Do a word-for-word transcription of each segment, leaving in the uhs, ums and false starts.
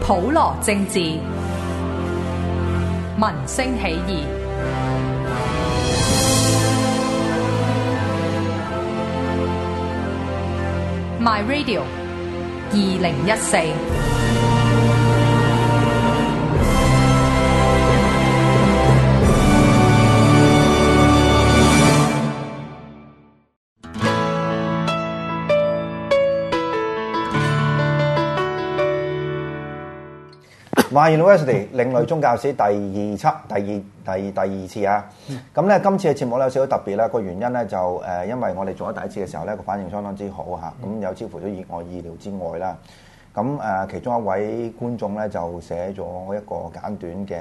普羅政治，民聲起義。My Radio 二零一四。 My University 另類宗教史第二輯第二第第二次啊，咁咧今次嘅節目咧有少少特別啦，個原因咧就誒、呃，因為我哋做咗第一次嘅時候咧個反應相當之好嚇，咁有超乎咗意我意料之外啦。咁誒、呃，其中一位觀眾咧就寫咗一個簡短嘅誒誒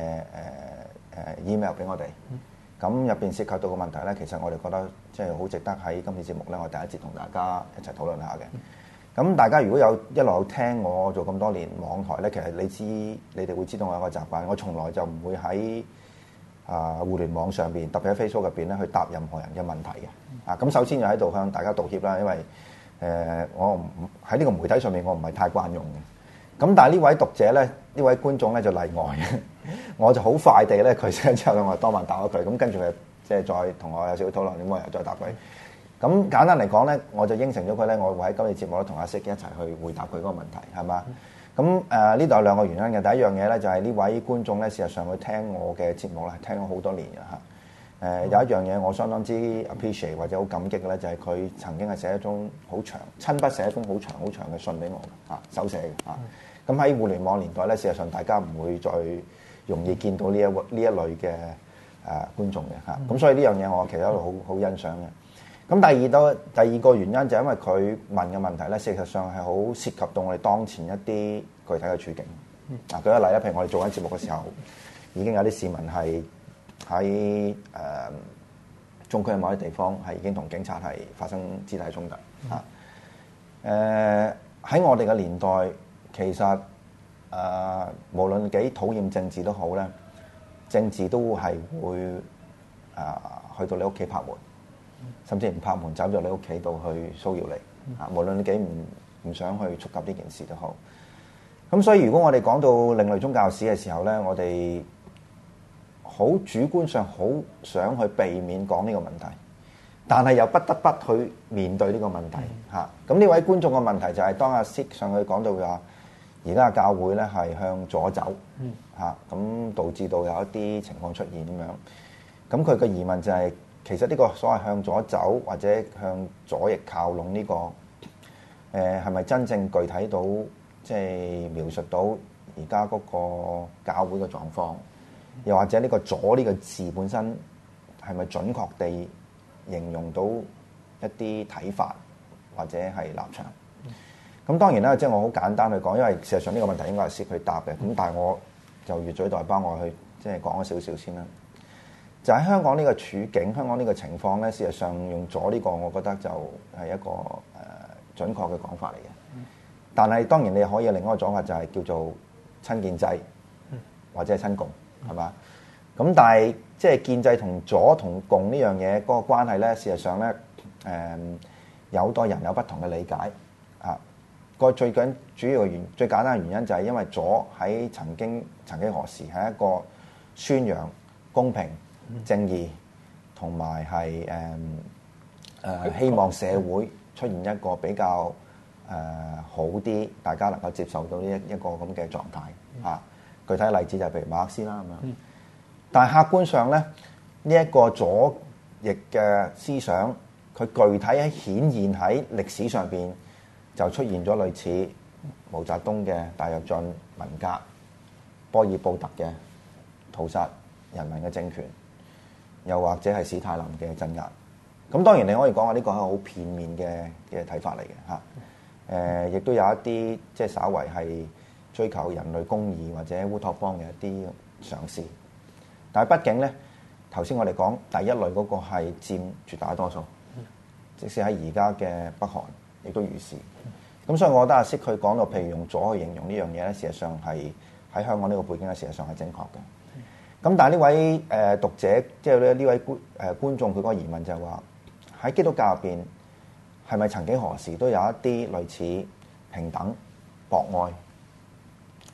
email 俾我哋，咁入邊涉及到嘅問題咧，其實我哋覺得即係好值得喺今次節目咧，我第一節同大家一齊討論下嘅。咁大家如果有一路有聽我做咁多年網台咧，其實你知你哋會知道我有個習慣，我從來就唔會喺啊、呃、互聯網上邊，特別喺 Facebook 入邊咧去答任何人嘅問題嘅。啊，咁首先就喺度向大家道歉啦，因為誒、呃、我唔喺呢個媒體上面我唔係太慣用嘅。咁但係呢位讀者咧，呢位觀眾咧就例外嘅，我就好快地咧佢寫之後咧，我就當晚答咗佢，咁跟住佢即係再同我有少少討論，咁我又再答佢。咁簡單嚟講咧，我就應承咗佢咧，我會喺今次節目咧同阿色一齊去回答佢嗰個問題，係嘛？咁誒呢度有兩個原因嘅。第一樣嘢咧就係呢位觀眾咧，事實上佢聽我嘅節目咧，聽咗好多年嘅嚇。誒、呃、有一樣嘢我相當之 appreciate 或者好感激嘅咧，就係、是、佢曾經係寫一封好長、親筆寫一封好長、好長嘅信俾我嘅嚇，手寫嘅嚇。咁喺互聯網年代咧，事實上大家唔會再容易見到呢一呢一類嘅誒、呃、觀眾嘅嚇。咁所以呢樣嘢我其實一路好好欣賞嘅。咁第二個第二個原因就係因為佢問嘅問題咧，事實上係好涉及到我哋當前一啲具體嘅處境。嗱、嗯，舉個例啦，譬如我哋做緊節目嘅時候，已經有啲市民係喺誒中區嘅某啲地方係已經同警察係發生肢體衝突。嚇、嗯！誒、呃、喺我哋嘅年代，其實誒、呃、無論幾討厭政治都好咧，政治都係會誒、呃、去到你屋企拍門。甚至唔拍門走咗你屋企度去騷擾你啊！無論你幾唔唔想去觸及呢件事都好。咁所以如果我哋講到另類宗教史嘅時候咧，我哋好主觀上好想去避免講呢個問題，但係又不得不去面對呢個問題嚇。咁呢位觀眾嘅問題就係、是、當阿 Sir 上去講到話，而家嘅教會咧係向左走嚇，咁導致到有一啲情況出現咁樣。咁佢嘅疑問就係、是。其實呢個所謂向左走或者向左翼靠攏呢、這個，誒係咪真正具體到即係描述到而家嗰個教會嘅狀況？又或者呢個左呢個字本身係咪準確地形容到一啲睇法或者係立場？咁、嗯、當然啦，即係我好簡單去講，因為事實上呢個問題應該係識去答嘅。咁但係我就越俎代庖，我去即係講咗少少先啦。就喺香港呢個處境，香港呢個情況咧，事實上用咗呢個，我覺得就係一個誒、呃、準確嘅講法嚟嘅。嗯、但係當然你可以有另一個講法，就係叫做親建制，或者係親共，係嘛？咁但係即係建制同左同共呢樣嘢嗰個關係咧，事實上咧誒、呃、有好多人有不同嘅理解啊。個最緊主要嘅原最簡單嘅原因就係因為左喺曾經曾幾何時係一個宣揚公平正義同埋係誒誒希望社會出現一個比較誒、呃、好啲，大家能夠接受到呢一一個咁嘅狀態啊。具體例子就係譬如馬克思啦咁樣。但係客觀上咧，呢、這、一個左翼嘅思想，佢具體喺顯現喺歷史上邊就出現咗類似毛澤東嘅大躍進、文革、波爾布特嘅屠殺人民嘅政權。又或者係史太林嘅鎮壓，咁當然你可以講話呢個係好片面嘅嘅睇法嚟嘅嚇。誒、呃，亦都有一啲即係稍為係追求人類公義或者烏托邦嘅一啲嘗試，但係畢竟咧，頭先我哋講第一類嗰個係佔絕大多數，即使喺而家嘅北韓亦都如是。咁所以我覺得阿 Sir 佢講到譬如用左去形容呢樣嘢咧，事實上係喺香港呢個背景咧，事實上係正確嘅。咁但係呢位誒讀者，即係咧呢位觀誒觀眾，佢嗰個疑問就係話喺基督教入邊係咪曾幾何時都有一啲類似平等、博愛、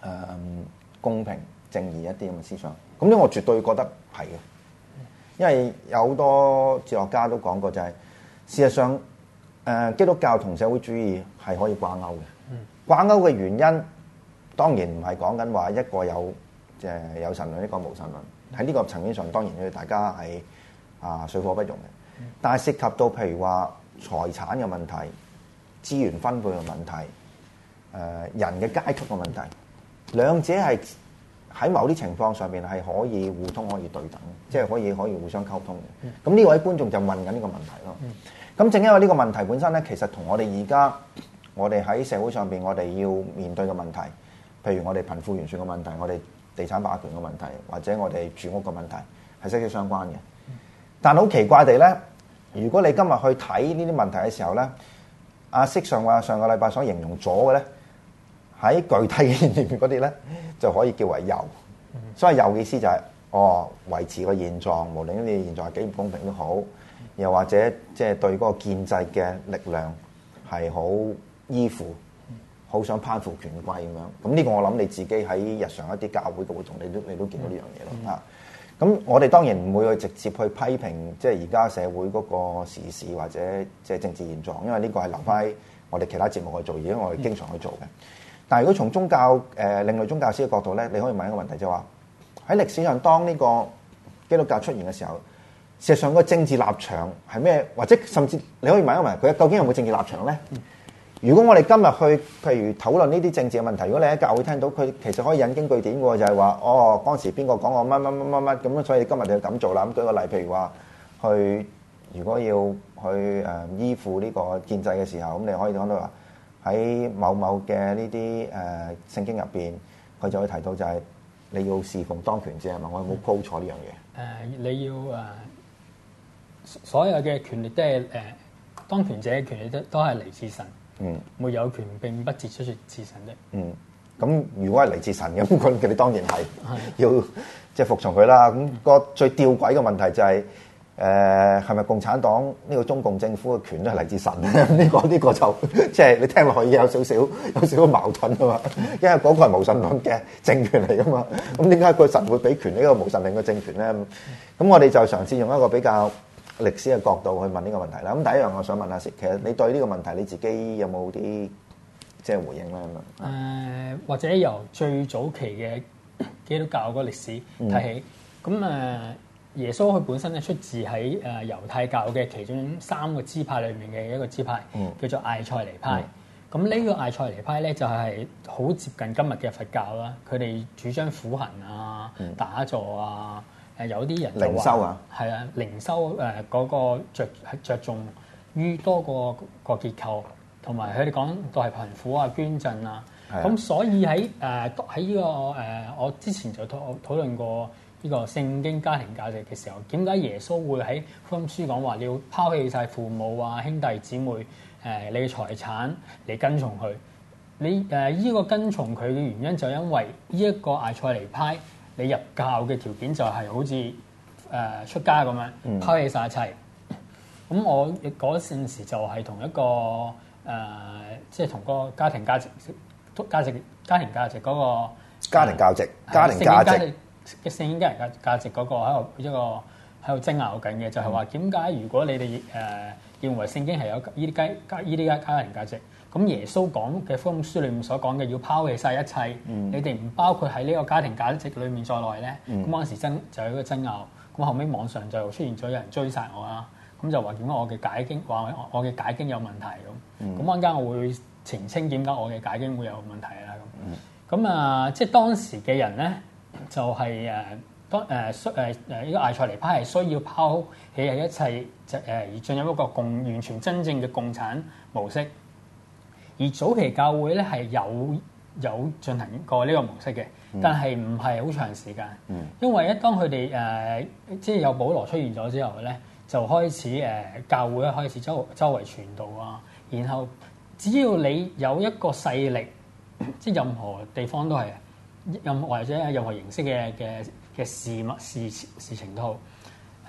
公平正義一啲咁嘅思想。咁呢，我絕對覺得係嘅，因為有好多哲學家都講過、就係，就係事實上誒、呃、基督教同社會主義係可以掛鈎嘅。嗯、掛鈎嘅原因當然唔係講緊話一個有即係、就是、有神論，一個無神論。喺呢個層面上，當然要大家係啊水火不容嘅。嗯、但係涉及到譬如話財產嘅問題、資源分配嘅問題、誒、呃、人嘅階級嘅問題，兩者係喺某啲情況上邊係可以互通、可以對等，即係可以可以互相溝通嘅。咁呢、嗯、位觀眾就問緊呢個問題咯。咁、嗯、正因為呢個問題本身咧，其實同我哋而家我哋喺社會上邊我哋要面對嘅問題，譬如我哋貧富懸殊嘅問題，我哋地產霸權嘅問題，或者我哋住屋嘅問題，係息息相關嘅。但好奇怪地咧，如果你今日去睇呢啲問題嘅時候咧，阿息上話上個禮拜所形容咗嘅咧，喺具體嘅裏面嗰啲咧，就可以叫為右。所以右嘅意思就係、是，哦，維持個現狀，無論呢啲現狀係幾唔公平都好，又或者即係對嗰個建制嘅力量係好依附，好想攀附權貴咁樣。咁呢個我諗你自己喺日常一啲教會嘅活動，你都你都見到呢樣嘢咯啊。咁我哋當然唔會去直接去批評，即係而家社會嗰個時事或者即係政治現狀，因為呢個係留翻喺我哋其他節目去做，而因為我哋經常去做嘅。但係如果從宗教誒、呃、另類宗教師嘅角度咧，你可以問一個問題，就係話喺歷史上當呢個基督教出現嘅時候，事實上個政治立場係咩？或者甚至你可以問一問佢究竟有冇政治立場咧？如果我哋今日去譬如討論呢啲政治嘅問題，如果你喺教會聽到佢其實可以引經據典嘅，就係話哦嗰陣時邊個講我乜乜乜乜乜咁，所以今日就要咁做啦。咁舉個例，譬如話去如果要去誒、呃、依附呢個建制嘅時候，咁你可以講到話喺某某嘅呢啲誒聖經入邊，佢就會提到就係你要侍奉當權者係嘛？我有冇 quote 錯呢樣嘢？誒、 呃，你要誒、呃、所有嘅權力都係誒、呃、當權者嘅權力都都係嚟自神。嗯，沒有權並不自出自神的。嗯， 咁如果係嚟自神嘅，咁佢哋當然係要即係服從佢啦。咁個最吊詭嘅問題就係、是，誒係咪共產黨呢個中共政府嘅權都係嚟自神咧？呢、這個呢、這個就即係你聽落去有少少有少少矛盾啊嘛。因為嗰個係無神論嘅政權嚟噶嘛。咁點解個神會俾權呢個無神論嘅政權咧？咁我哋就嘗試用一個比較歷史嘅角度去問呢個問題啦。咁第一樣我想問下，其實你對呢個問題你自己有冇啲即係回應咧？誒、 呃，或者由最早期嘅基督教嗰個歷史睇起，咁誒、嗯、耶穌佢本身咧出自喺誒猶太教嘅其中三個支派裏面嘅一個支派，嗯、叫做艾塞尼派。咁呢、嗯、個艾塞尼派咧就係好接近今日嘅佛教啦。佢哋主張苦行啊、嗯、打坐啊。誒有啲人就話靈修啊， 係啊，靈修誒嗰個着着重於多個個結構，同埋佢哋講到係貧苦啊、捐贈啊，咁的所以喺誒喺呢個誒、呃、我之前就討討論過呢個聖經家庭價值嘅時候，點解耶穌會喺福音書講話你要拋棄晒父母啊、兄弟姊妹誒、呃、你嘅財產嚟跟從佢？你誒依、呃這個跟從佢嘅原因就因為呢一個艾塞尼派。你入教嘅條件就係好似誒、呃、出家咁樣拋棄晒一切。咁、嗯、我嗰陣時就係同一個誒，即係同個家庭價值、價值、家庭價值嗰、那個家庭價值、家庭價值嘅聖經家庭價價值嗰個喺度一個喺度爭拗緊嘅，就係話點解如果你哋誒、呃、認為聖經係有依啲家家依啲家家庭價值？咁耶穌講嘅福音書裏面所講嘅要拋棄晒一切，嗯、你哋唔包括喺呢個家庭價值裏面在內咧。咁嗰陣時爭就有一個爭拗。咁後尾網上就出現咗有人追殺我啦。咁就話點解我嘅解經話我嘅解經有問題咁。咁陣間我會澄清點解我嘅解經會有問題啦。咁咁啊，即係當時嘅人咧，就係誒當誒需誒誒呢個艾塞尼派係需要拋棄係一切，就誒而進入一個共完全真正嘅共產模式。而早期教會咧係有有進行過呢個模式嘅，但係唔係好長時間。嗯、因為一當佢哋誒即係有保羅出現咗之後咧，就開始誒、呃、教會咧開始周周圍傳道啊。然後只要你有一個勢力，即係任何地方都係任或者任何形式嘅嘅嘅事物事事情都好，誒、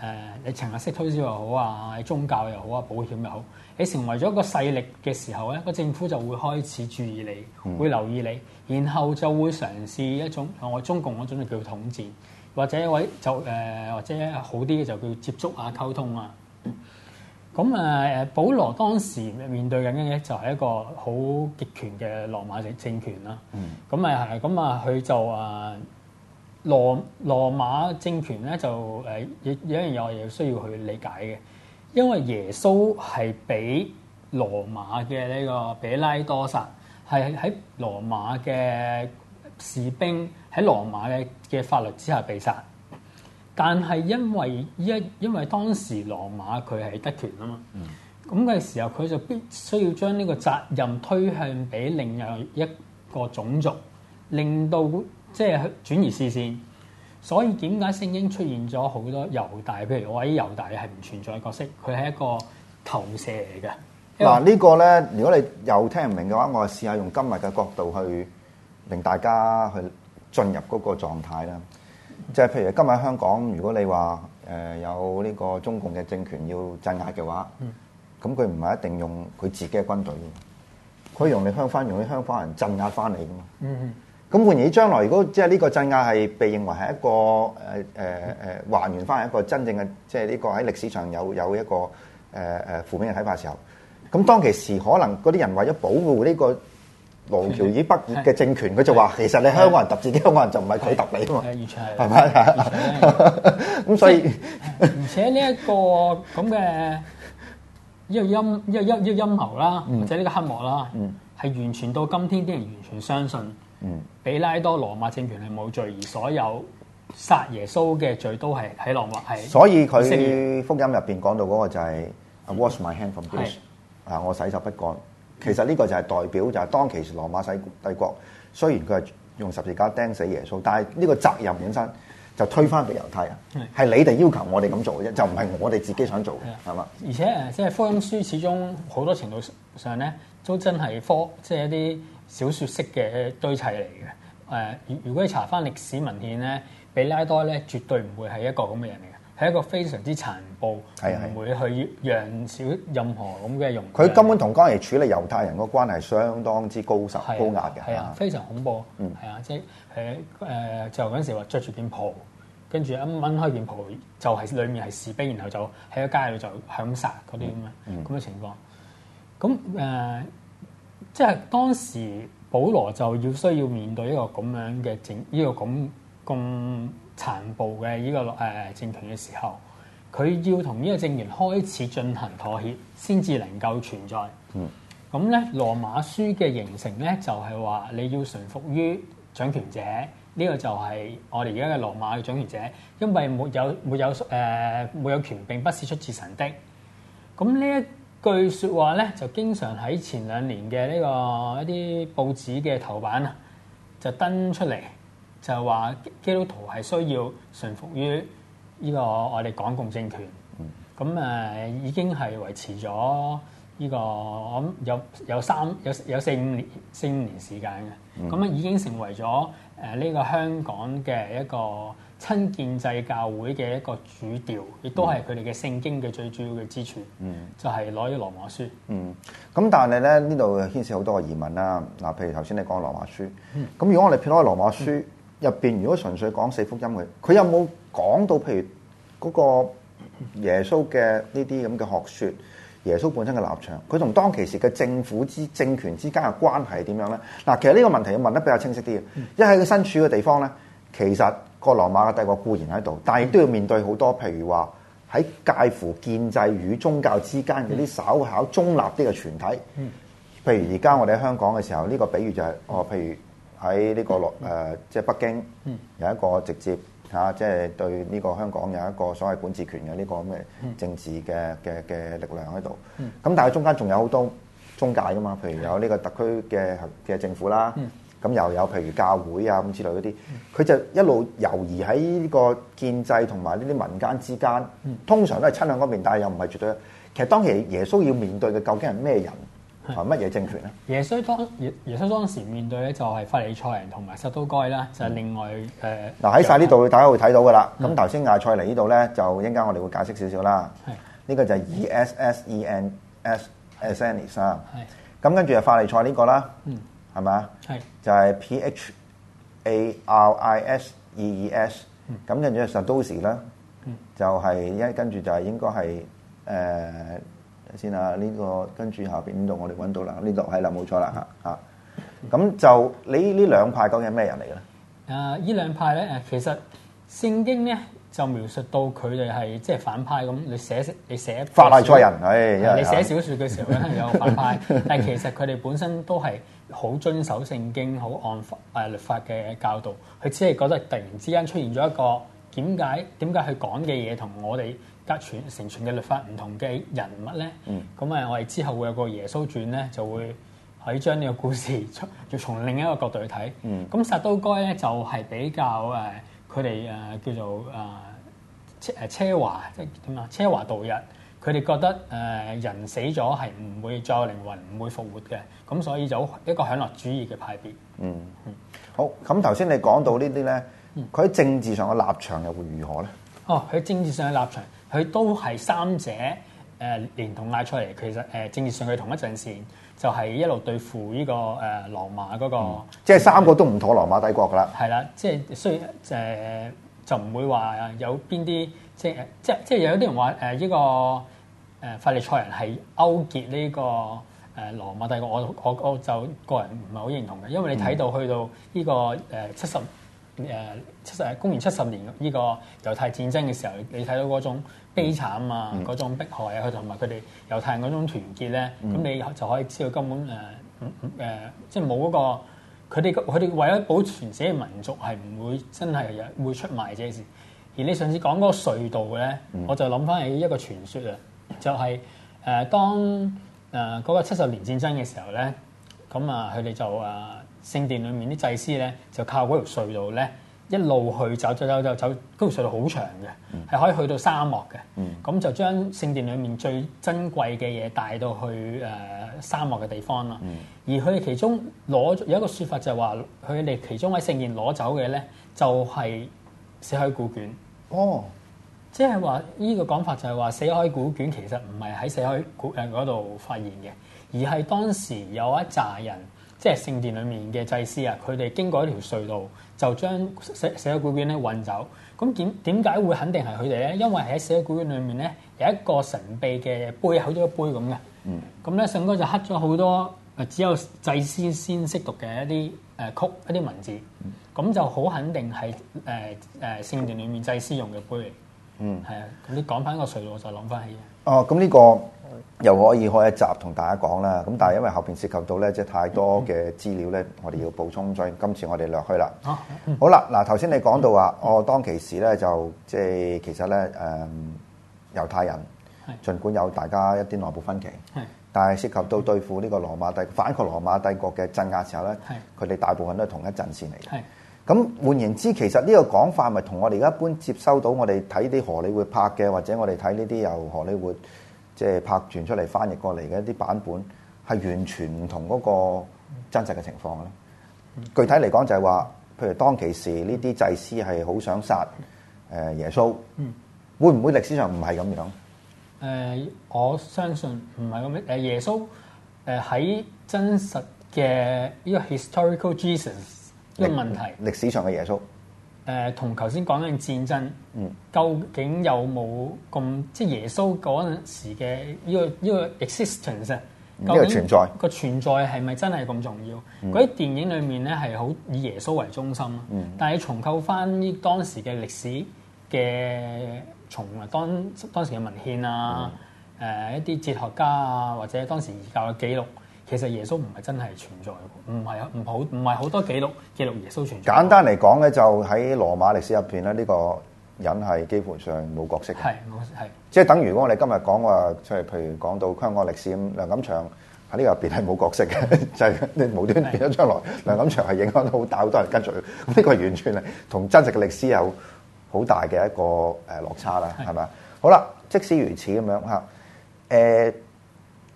你層壓式推銷又好啊，宗教又好啊，保險又好，你成為咗一個勢力嘅時候咧，個政府就會開始注意你，嗯、會留意你，然後就會嘗試一種我中共嗰種就叫統戰，或者一位就誒、呃、或者好啲嘅就叫接觸啊溝通啊。咁誒誒，保羅當時面對緊嘅咧就係一個好極權嘅羅馬政政權啦。咁誒係咁啊，佢就啊羅羅馬政權咧就誒有有一樣嘢我哋需要去理解嘅，因為耶穌係俾羅馬嘅呢個比拉多殺，係喺羅馬嘅士兵喺羅馬嘅嘅法律之下被殺。但係因為一因為當時羅馬佢係得權啊嘛，咁嘅、嗯、時候佢就必須要將呢個責任推向俾另外一個種族，令到即係轉移視線。所以點解聖經出現咗好多猶大？譬如我話啲猶大係唔存在嘅角色，佢係一個投射嚟嘅。 嗱呢個咧，如果你又聽唔明嘅話，我試下用今日嘅角度去令大家去進入嗰個狀態啦。即係譬如今日香港，如果你話誒、呃、有呢個中共嘅政權要鎮壓嘅話，咁佢唔係一定用佢自己嘅軍隊嘅，佢用你香港用啲香港人鎮壓翻嚟噶嘛。咁、嗯、換言之，將來如果即係呢個鎮壓係被認為係一個誒誒誒還原翻係一個真正嘅，即係呢個喺歷史上有有一個誒誒、呃、負面嘅睇法嘅時候，咁當其時可能嗰啲人為咗保護呢、這個羅橋以北嘅政權，佢就話其實你香港人揼自己香港人就唔係佢揼你啊嘛， 完全係， 係咪？咁所以而且呢一個咁嘅一個陰一個陰一個陰謀啦，或者呢個黑幕啦，係完全到今天啲人完全相信，比拉多羅馬政權係冇罪，而所有殺耶穌嘅罪都係喺羅馬係。所以佢福音入邊講到嗰個就係 I wash my hand from guilt，啊，我洗手不乾。其實呢個就係代表就係當其時羅馬帝帝國，雖然佢係用十字架釘死耶穌，但係呢個責任本身就推翻俾猶太人，係你哋要求我哋咁做嘅啫，就唔係我哋自己想做嘅，係嘛？ 而且誒，即係福音書始終好多程度上咧，都真係科，即係一啲小説式嘅堆砌嚟嘅。誒，如如果你查翻歷史文獻咧，比拉多咧絕對唔會係一個咁嘅人嚟嘅。係一個非常之殘暴，唔會去讓少任何咁嘅用。 佢根本同當時處理猶太人個關係相當之高實、高壓嘅。 係啊，非常恐怖。嗯，係啊，即係誒誒，就嗰陣時話着住件袍，跟住一掹開件袍，就係裡面係士兵，然後就喺個街度就係咁殺嗰啲咁嘅咁嘅情況。咁誒、呃，即係當時保羅就要需要面對一個咁樣嘅政，呢、這個咁咁。殘暴嘅呢個誒政權嘅時候，佢要同呢個政權開始進行妥協，先至能夠存在。嗯，咁咧羅馬書嘅形成咧，就係話你要順服於掌權者，呢個就係我哋而家嘅羅馬嘅掌權者，因為沒有沒有誒沒有權並不是出自神的。咁呢一句説話咧，就經常喺前兩年嘅呢個一啲報紙嘅頭版啊，就登出嚟。就係話基督徒係需要順服於呢個我哋港共政權，咁誒、嗯、已經係維持咗呢個我諗有有三有有四五年四五年時間嘅，咁啊、嗯、已經成為咗誒呢個香港嘅一個親建制教會嘅一個主調，亦都係佢哋嘅聖經嘅最主要嘅支柱，嗯、就係攞咗羅馬書。嗯，咁但係咧呢度牽涉好多個疑問啦。嗱，譬如頭先你講羅馬書，咁、嗯、如果我哋撇開羅馬書。嗯入邊如果純粹講四福音嘅，佢有冇講到譬如嗰個耶穌嘅呢啲咁嘅學説，耶穌本身嘅立場，佢同當其時嘅政府之政權之間嘅關係係點樣咧？嗱，其實呢個問題要問得比較清晰啲嘅，一喺佢身處嘅地方咧，其實個羅馬嘅帝國固然喺度，但係亦都要面對好多譬如話喺介乎建制與宗教之間嘅啲稍考中立啲嘅團體，譬如而家我哋喺香港嘅時候，呢、這個比喻就係、是、哦，譬如。喺呢、這個落誒、呃，即係北京有一個直接嚇、啊，即係對呢個香港有一個所謂管治權嘅呢個咁嘅政治嘅嘅嘅力量喺度。咁、嗯、但係中間仲有好多中介噶嘛，譬如有呢個特區嘅嘅政府啦，咁、嗯、又有譬如教會啊咁之類嗰啲，佢就一路遊移喺呢個建制同埋呢啲民間之間，通常都係親向嗰邊，但係又唔係絕對。其實當其耶穌要面對嘅究竟係咩人？ 係乜嘢政權咧？ 耶穌當耶耶穌當時面對咧就係法利賽人同埋撒都該啦，就係、是、另外誒。 嗱喺晒呢度大家會睇到噶啦。咁頭先亞塞尼呢度咧，就一陣間我哋會解釋少少啦。係呢、這個就係 E S S E N S Essenes 啊。係。咁跟住係法利賽呢個啦。嗯。係咪啊？係。就係 P H A R I S E E S。咁跟住係 Sadusi 啦。嗯。就係一跟住就係應該係誒。呃先啊！呢、這個跟住下邊呢度我哋揾到啦，呢度係啦，冇錯啦嚇嚇。咁就你呢兩派究竟係咩人嚟嘅咧？ 啊，呢兩派咧誒，其實聖經咧就描述到佢哋係即係反派咁。你寫你寫法利賽人，係、哎、 你寫小説嘅時候咧有反派，但係其實佢哋本身都係好遵守聖經、好按法誒律法嘅教導。佢只係覺得突然之間出現咗一個點解點解佢講嘅嘢同我哋隔傳成傳嘅律法唔同嘅人物咧，咁啊、嗯，我哋之後會有個耶穌傳咧，就會可以將呢個故事從要從另一個角度去睇。咁撒都該咧就係比較誒，佢哋誒叫做誒誒奢華，即係點啊？奢華度日，佢哋覺得誒、呃、人死咗係唔會再有靈魂，唔會復活嘅，咁所以就一個享樂主義嘅派別。嗯嗯， 好。咁頭先你講到呢啲咧，佢喺政治上嘅立場又會如何咧？ 哦，佢政治上嘅立場。佢都係三者誒、呃、連同拉出嚟，其實誒、呃、政治上佢同一陣線，就係、是、一路對付呢、這個誒、呃、羅馬嗰、那個，嗯、 即係三個都唔妥羅馬帝國噶啦。 係啦，即係雖然誒就唔會話有邊啲，即係即係即係有啲人話誒呢個誒法利賽人係勾結呢、這個誒、呃、羅馬帝國，我我我就個人唔係好認同嘅，因為你睇到去到呢、這個誒七十誒七十公元七十年呢個猶太戰爭嘅時候，你睇到嗰種悲慘啊，嗰、嗯、種迫害啊，佢同埋佢哋猶太人嗰種團結咧，咁、嗯、你就可以知道根本誒誒、呃呃，即係冇嗰個佢哋佢哋為咗保存自己嘅民族係唔會真係會出賣這件事。而你上次講嗰個隧道咧，嗯、我就諗翻起一個傳說啊，就係、是、誒、呃、當誒嗰、呃那個七十年戰爭嘅時候咧，咁啊佢哋就誒。呃聖殿裏面啲祭司咧，就靠嗰條隧道咧，一路去走走走走走，嗰條隧道好長嘅，係、嗯、可以去到沙漠嘅。咁、嗯、就將聖殿裏面最珍貴嘅嘢帶到去誒、呃、沙漠嘅地方啦。嗯、而佢哋其中攞有一個説法就係話，佢哋其中喺聖殿攞走嘅咧，就係、是、死海古卷。哦，即係話呢個講法就係話，死海古卷其實唔係喺死海古誒嗰度發現嘅，而係當時有一紮人。即係聖殿裏面嘅祭司啊，佢哋經過一條隧道，就將死死海古卷咧運走。咁點點解會肯定係佢哋咧？因為喺死海古卷裏面咧有一個神秘嘅杯，好似一杯咁嘅。嗯。咁咧聖哥就刻咗好多誒只有祭司先識讀嘅一啲誒曲一啲文字。咁、嗯、就好肯定係誒誒聖殿裏面祭司用嘅杯嚟。嗯。係啊，咁你講翻個隧道，我就諗翻起。 哦，咁呢個又可以開一集同大家講啦。咁但係因為後邊涉及到咧，即係太多嘅資料咧，我哋要補充，所以今次我哋略去啦。啊嗯、好啦，嗱頭先你講到話，我、哦、當其時咧就即係其實咧誒、嗯、猶太人，是儘管有大家一啲內部分歧，是但係涉及到對付呢個羅馬帝反抗羅馬帝國嘅鎮壓時候咧，佢哋是大部分都係同一陣線嚟嘅。咁換言之，其實呢個講法咪同我哋而家一般接收到我哋睇啲荷里活拍嘅，或者我哋睇呢啲由荷里活即係拍傳出嚟翻譯過嚟嘅一啲版本，係完全唔同嗰個真實嘅情況咧。嗯、具體嚟講就係話，譬如當其時呢啲祭司係好想殺誒耶穌，嗯、會唔會歷史上唔係咁樣？誒、 呃，我相信唔係咁樣。誒，耶穌誒喺真實嘅呢個 historical Jesus。呢個問題， 歷史上嘅耶穌， 誒同頭先講緊戰爭，嗯，究竟有冇咁即係耶穌嗰陣時嘅呢個呢個 existence 啊？ 呢個存在個存在係咪真係咁重要？嗰啲、嗯、電影裏面咧係好以耶穌為中心，嗯、但係重構翻呢當時嘅歷史嘅從當當時嘅文獻啊，誒、嗯呃、一啲哲學家啊，或者當時異教嘅記錄。其實耶穌唔係真係存在嘅，唔係唔好唔係好多記錄記錄耶穌存在。 簡單嚟講咧，就喺羅馬歷史入邊咧，呢、這個人係基本上冇角色嘅。係冇係，即係等於如果我哋今日講話，即係譬如講到香港歷史咁，梁錦祥喺呢個入邊係冇角色嘅，就係你無端變咗將來，梁錦祥係影響到好大好多人跟住佢。咁呢個係完全係同真實嘅歷史有好大嘅一個誒落差啦，係咪啊？好啦，即使如此咁樣嚇，誒、呃。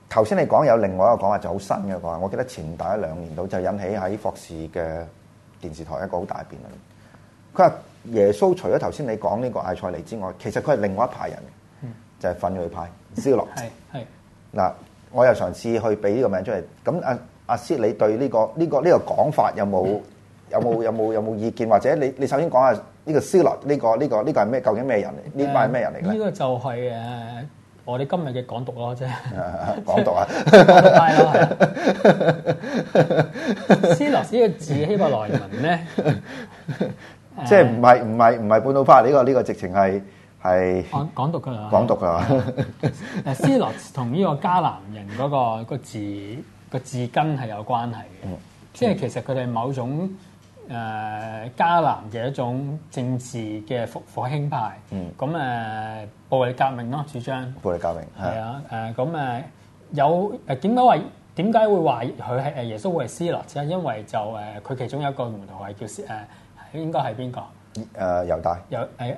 頭先你講有另外一個講法就好新嘅講法，我記得前大一兩年度就引起喺霍士嘅電視台一個好大嘅辯論。佢話耶穌除咗頭先你講呢個艾塞尼之外，其實佢係另外一派人，嗯、就係奮銳派 Zealot。係係嗱，我又嘗試去俾呢個名出嚟。咁阿阿師，你對呢、呢個呢、呢個呢、呢個講法有冇、嗯、有冇有冇有冇意見？或者你你首先講下呢個 Zealot 呢個呢、呢個呢、呢個係咩？究竟咩人嚟？呢班係咩人嚟嘅？ 呢、呢個就係、是、誒。我哋今日嘅港獨咯，即係港獨啊， 港獨派咯，係啊。Zealot 呢個字希伯來文咧， 即係唔係唔係唔係半島派呢個呢個直情係係港港獨㗎啦， 港獨㗎。 誒 Zealot 同呢個迦南人嗰個個字個字根係有關係嘅，嗯、即係其實佢哋某種。誒、呃、迦南嘅一種政治嘅復復興派，咁誒、嗯呃、暴力革命咯，主張暴力革命係啊誒咁誒有誒點解話點解會話佢係誒耶穌會係 Zealot 咧？因為就誒佢、呃、其中有一個門徒係叫誒、呃、應該係邊個？誒猶大有誒誒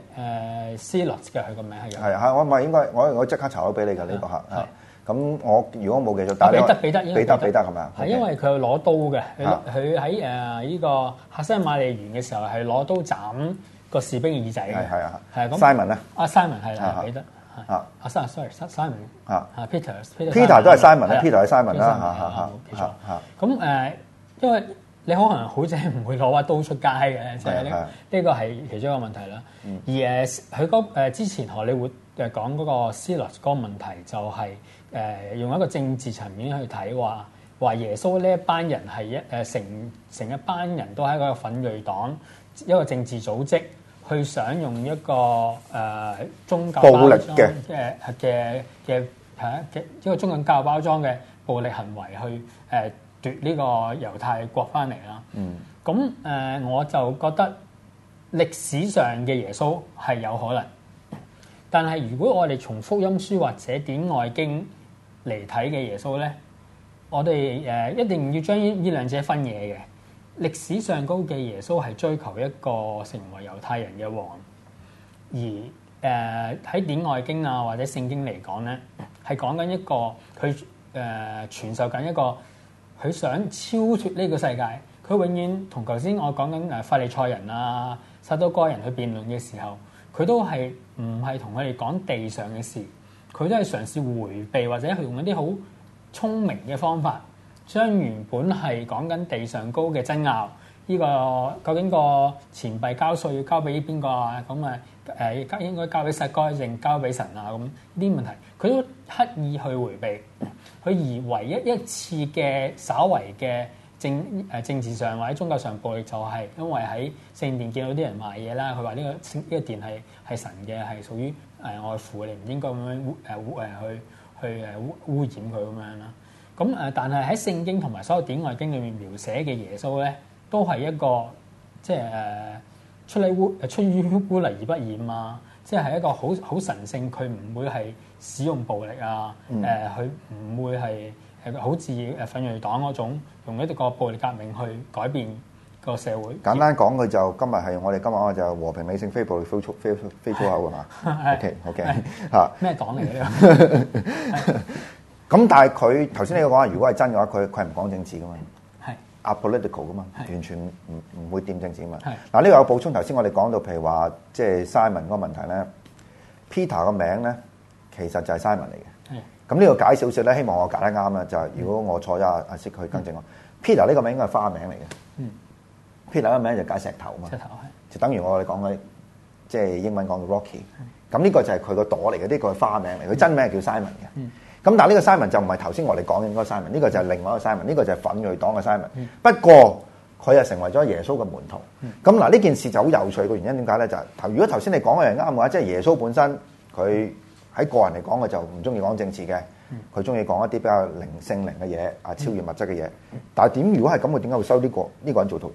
Zealot 嘅佢個名係係係我唔係應該我我即刻查到俾你㗎呢個客係。咁我如果冇記錯，但係彼得彼得彼得彼得係咪啊？ 係因為佢攞刀嘅，佢佢喺誒呢個客西馬尼園嘅時候係攞刀斬個士兵嘅耳仔嘅。係係啊，係咁。Simon 咧？阿 Simon 係啦，彼得係啊。啊，sorry，sorry，Simon 啊啊 Peter，Peter 都係 Simon 啦 ，Peter 係 Simon 啦嚇嚇冇記錯嚇。咁誒，因為你可能好似唔會攞把刀出街嘅，即係呢呢個係其中一個問題啦。而誒佢嗰誒之前荷里活誒講嗰個 Zealot 嗰個問題就係。誒、呃、用一個政治層面去睇話，話耶穌呢一班人係一誒成成一班人都係一個奮銳黨，一個政治組織，去想用一個誒、呃、宗教暴力嘅嘅嘅嘅嚇嘅一個宗教包裝嘅暴力行為去誒、呃、奪呢個猶太國翻嚟啦。嗯，咁誒、呃、我就覺得歷史上嘅耶穌係有可能，但係如果我哋從福音書或者典外經嚟睇嘅耶穌咧，我哋誒一定要將呢兩者分野嘅。歷史上高嘅耶穌係追求一個成為猶太人嘅王，而誒喺、呃、典外經啊或者聖經嚟講咧，係講緊一個佢誒、呃、傳授緊一個佢想超脫呢個世界。佢永遠同頭先我講緊誒法利賽人啊、撒都該人去辯論嘅時候，佢都係唔係同佢哋講地上嘅事。佢都係嘗試迴避，或者係用一啲好聰明嘅方法，將原本係講緊地上高嘅爭拗，呢、這個究竟個錢幣交稅要交俾邊個啊？咁啊誒應該交俾撒該定交俾神啊？咁呢啲問題，佢都刻意去迴避。佢而唯一一次嘅稍為嘅政誒政治上或者宗教上暴力，就係因為喺聖殿見到啲人賣嘢啦。佢話呢個呢、這個殿係係神嘅，係屬於。誒愛父，你唔應該咁樣污誒污誒去去誒污污染佢咁樣啦。咁誒，但係喺聖經同埋所有典外經裏面描寫嘅耶穌咧，都係一個即係誒出嚟污誒出於污泥而不染啊！即係一個好好神聖，佢唔會係使用暴力啊！誒、呃，佢唔會係誒好似誒奮銳黨嗰種用一個暴力革命去改變個社會。 簡單講，佢就今日係我哋今日我就和平理性非暴力非粗非非粗口㗎嘛。OK OK 嚇咩黨嚟嘅呢個？ 咁但係佢頭先你講話，如果係真嘅話，佢佢係唔講政治㗎嘛？係 apolitical 㗎嘛，完全唔唔會掂政治㗎嘛。嗱呢個有補充，頭先我哋講到，譬如話即係 Simon 嗰個問題咧 ，Peter 個名咧其實就係 Simon 嚟嘅。咁呢個解少少咧，希望我解得啱啦。就係、是、如果我錯咗，阿阿識去更正我。嗯、Peter 呢個名應該係花名嚟嘅。嗯 Peter 個名就解石頭嘛，石頭係就等於我哋講嘅，即係英文講嘅 Rocky。咁呢個就係佢個朵嚟嘅，呢個係花名嚟。佢真名係叫 Simon 嘅。咁、嗯、但係呢個 Simon 就唔係頭先我哋講嘅嗰個 Simon，呢個就係另外一個 Simon，呢個就係奮銳黨嘅 Simon。嗯、不過佢又成為咗耶穌嘅門徒。咁嗱呢件事就好有趣嘅原因點解咧？就係、是、如果頭先你講嘅係啱嘅話，即係耶穌本身佢喺個人嚟講，佢就唔中意講政治嘅，佢中意講一啲比較靈性靈嘅嘢啊，超越物質嘅嘢。嗯、但係點如果係咁，佢點解會收呢、這個呢、這個人做徒弟？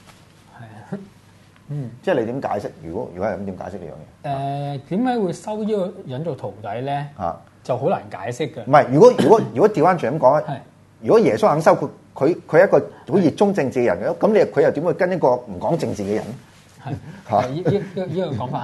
嗯，即係你點解釋？如果如果係咁，點解釋呢樣嘢？ 誒點解會收呢個人做徒弟咧？啊，就好難解釋嘅。 唔係，如果如果如果調翻轉咁講咧，如果耶穌肯收佢，佢佢係一個好熱衷政治嘅人嘅，咁你佢又點會跟一個唔講政治嘅人？ 係嚇，呢呢呢呢個講法啊。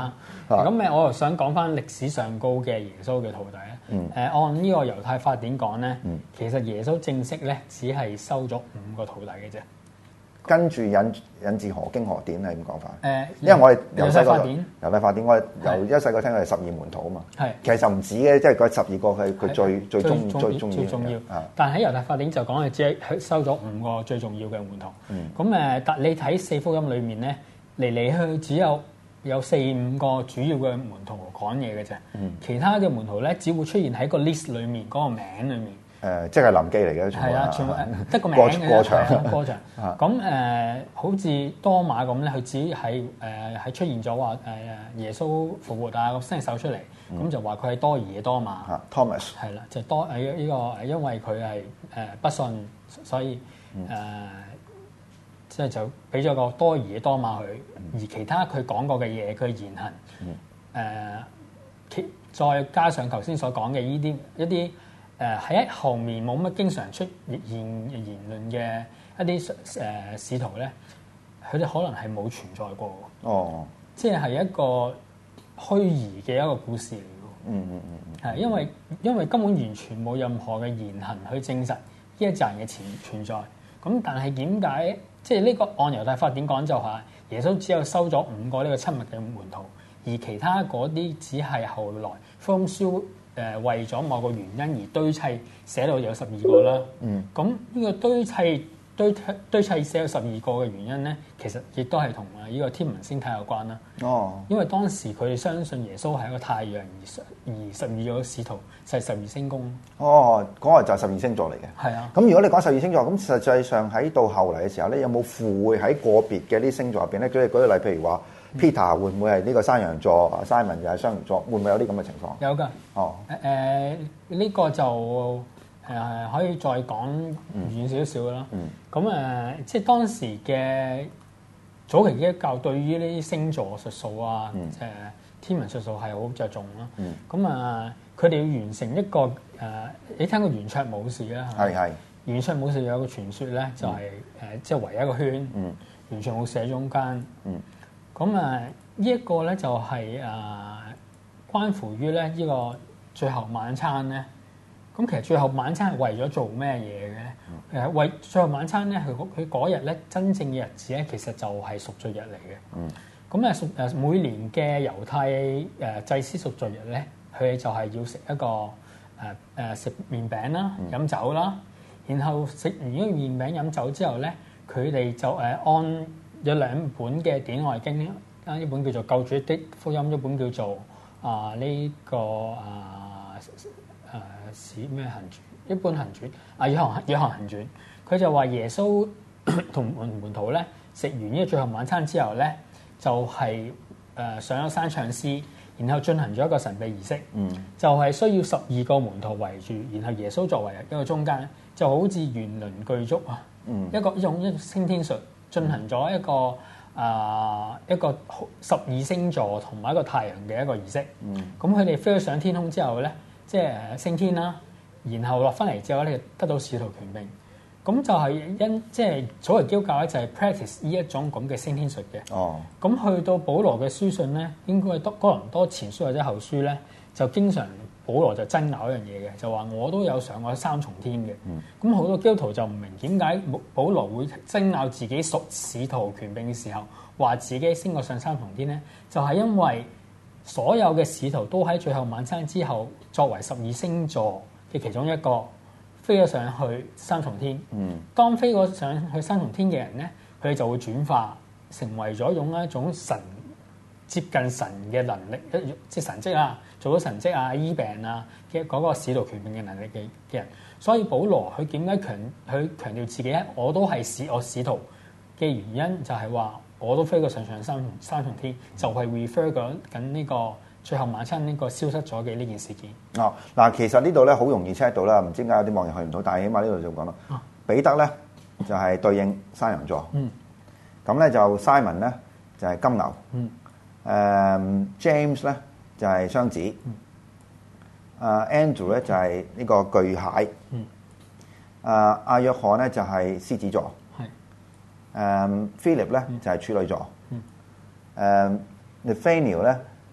咁誒，我又想講翻歷史上高嘅耶穌嘅徒弟咧。誒、 嗯， 按呢個猶太法典講咧， 嗯、 其實耶穌正式咧只係收咗五個徒弟嘅啫。 跟住引引自何經何典係咁講法？ 誒， 因為我哋由細個猶太法典， 猶太法典，我哋由一細個聽佢係十二門徒啊嘛。 係， 其實就唔止嘅，即係嗰十二個係佢最最重最重要最重要。 啊！ 但喺猶太法典就講係只係收咗五個最重要嘅門徒。 嗯。 咁誒，但你睇四福音裏面咧，嚟嚟去去只有有四五個主要嘅門徒講嘢嘅啫。嗯。其他嘅門徒咧，只會出現喺個 list 裏面嗰個名裏面。 誒，即係臨記嚟嘅，全部係啊，全部得個名嘅過場過場。咁誒，好似多馬咁咧，佢只係誒係出現咗話誒耶穌復活啊，個伸手出嚟，咁就話佢係多疑嘅多馬。 Thomas 係啦，就多誒呢個，因為佢係誒不信，所以誒即係就俾咗個多疑嘅多馬佢，而其他佢講過嘅嘢，佢言行誒，其再加上頭先所講嘅呢啲一啲。誒喺後面冇乜經常出言言論嘅一啲誒、呃、使徒咧，佢哋可能係冇存在過。 哦，即係係一個虛擬嘅一個故事嚟嘅。 嗯嗯嗯嗯， 係因為因為根本完全冇任何嘅言行去證實呢一紮人嘅存存在。咁但係點解即係呢個按猶太法典講就係耶穌只有收咗五個呢個親密嘅門徒，而其他嗰啲只係後來福音書。誒為咗某個原因而堆砌寫到有十二個啦。嗯，咁呢個堆砌堆堆砌寫到十二個嘅原因咧，其實亦都係同啊呢個天文星體有關啦。哦，因為當時佢哋相信耶穌係一個太陽，而十而十二個使徒就係十二星宮。哦， 嗰、那個就係十二星座嚟嘅。係啊。咁如果你講十二星座，咁實際上喺到後嚟嘅時候咧，有冇附會喺個別嘅啲星座入邊咧？舉舉個例，譬如話。Peter 會唔會係呢個山羊座 ？Simon 又係雙魚座，會唔會有啲咁嘅情況？ 有㗎。 哦。誒呢、 呃呢個就誒、呃、可以再講遠少少啦。嗯。咁誒、呃，即係當時嘅早期基督教對於呢啲星座術數啊，誒、嗯呃、天文術數係好着重啦。嗯。咁啊，佢、呃、哋要完成一個誒、呃，你聽過圓桌武士啊？係係。圓桌武士有個傳說咧，就係、是、誒、嗯呃，即係圍一個圈。嗯。圓桌武士喺中間。嗯。咁啊，呢一個咧就係誒關乎於咧呢個最後晚餐咧。咁其實最後晚餐係為咗做咩嘢嘅咧？誒為最後晚餐咧，佢佢嗰日咧真正嘅日子咧，其實就係贖罪日嚟嘅。嗯。咁啊贖誒每年嘅猶太誒祭司贖罪日咧，佢就係要食一個誒誒食麵餅啦、飲酒啦，然後食完呢個麵餅飲酒之後咧，佢哋就誒按。有兩本嘅典外經，啊一本叫做救主的福音，一本叫做啊呢、這個啊誒使咩行傳，一本行傳啊約翰約翰行傳，佢就話耶穌同門門徒咧食完呢個最後晚餐之後咧，就係、是、誒、呃、上咗山唱詩，然後進行咗一個神秘儀式，嗯，就係需要十二個門徒圍住，然後耶穌作為一個中間，就好似圓輪巨足啊，嗯，一個一種一種升天術。進行咗一個啊、呃、一個十二星座同埋一個太陽嘅一個儀式。嗯，咁佢哋飛咗上天空之後咧，即係升天啦，然後落翻嚟之後咧，得到使徒權柄。咁就係因即係早期基督教咧，就係 practice 呢一種咁嘅升天術嘅。哦，咁去到保羅嘅書信咧，應該係多哥林多前書或者後書咧，就經常。保羅就爭拗一樣嘢嘅，就話我都有上過三重天嘅。咁好、嗯、多基督徒就唔明點解保羅會爭拗自己屬使徒權柄嘅時候，話自己升過上三重天咧？就係、是、因為所有嘅使徒都喺最後晚餐之後，作為十二星座嘅其中一個飛咗上去三重天。嗯，當飛咗上去三重天嘅人咧，佢哋就會轉化成為咗用一種神接近神嘅能力，一即係神蹟啊！做咗神蹟啊、醫病啊嘅嗰個使徒權柄嘅能力嘅嘅人，所以保羅佢點解強佢強調自己咧？我都係使我使徒嘅原因就係話我都飛過上上三三重天，就係、是、refer 緊緊呢個最後晚餐呢個消失咗嘅呢件事件。哦， 嗱，其實呢度咧好容易 check 到啦，唔知點解有啲網友去唔到，但係起碼呢度就講啦。啊、彼得咧就係、是、對應山羊座，嗯，咁咧就 Simon 咧就係、是、金牛，嗯，誒、uh, James 咧。就係雙子，啊、uh, Andrew 咧就係呢個巨蟹，啊阿約翰咧就係獅子座，誒 Philip 咧就係處女座，誒 Nathaniel 咧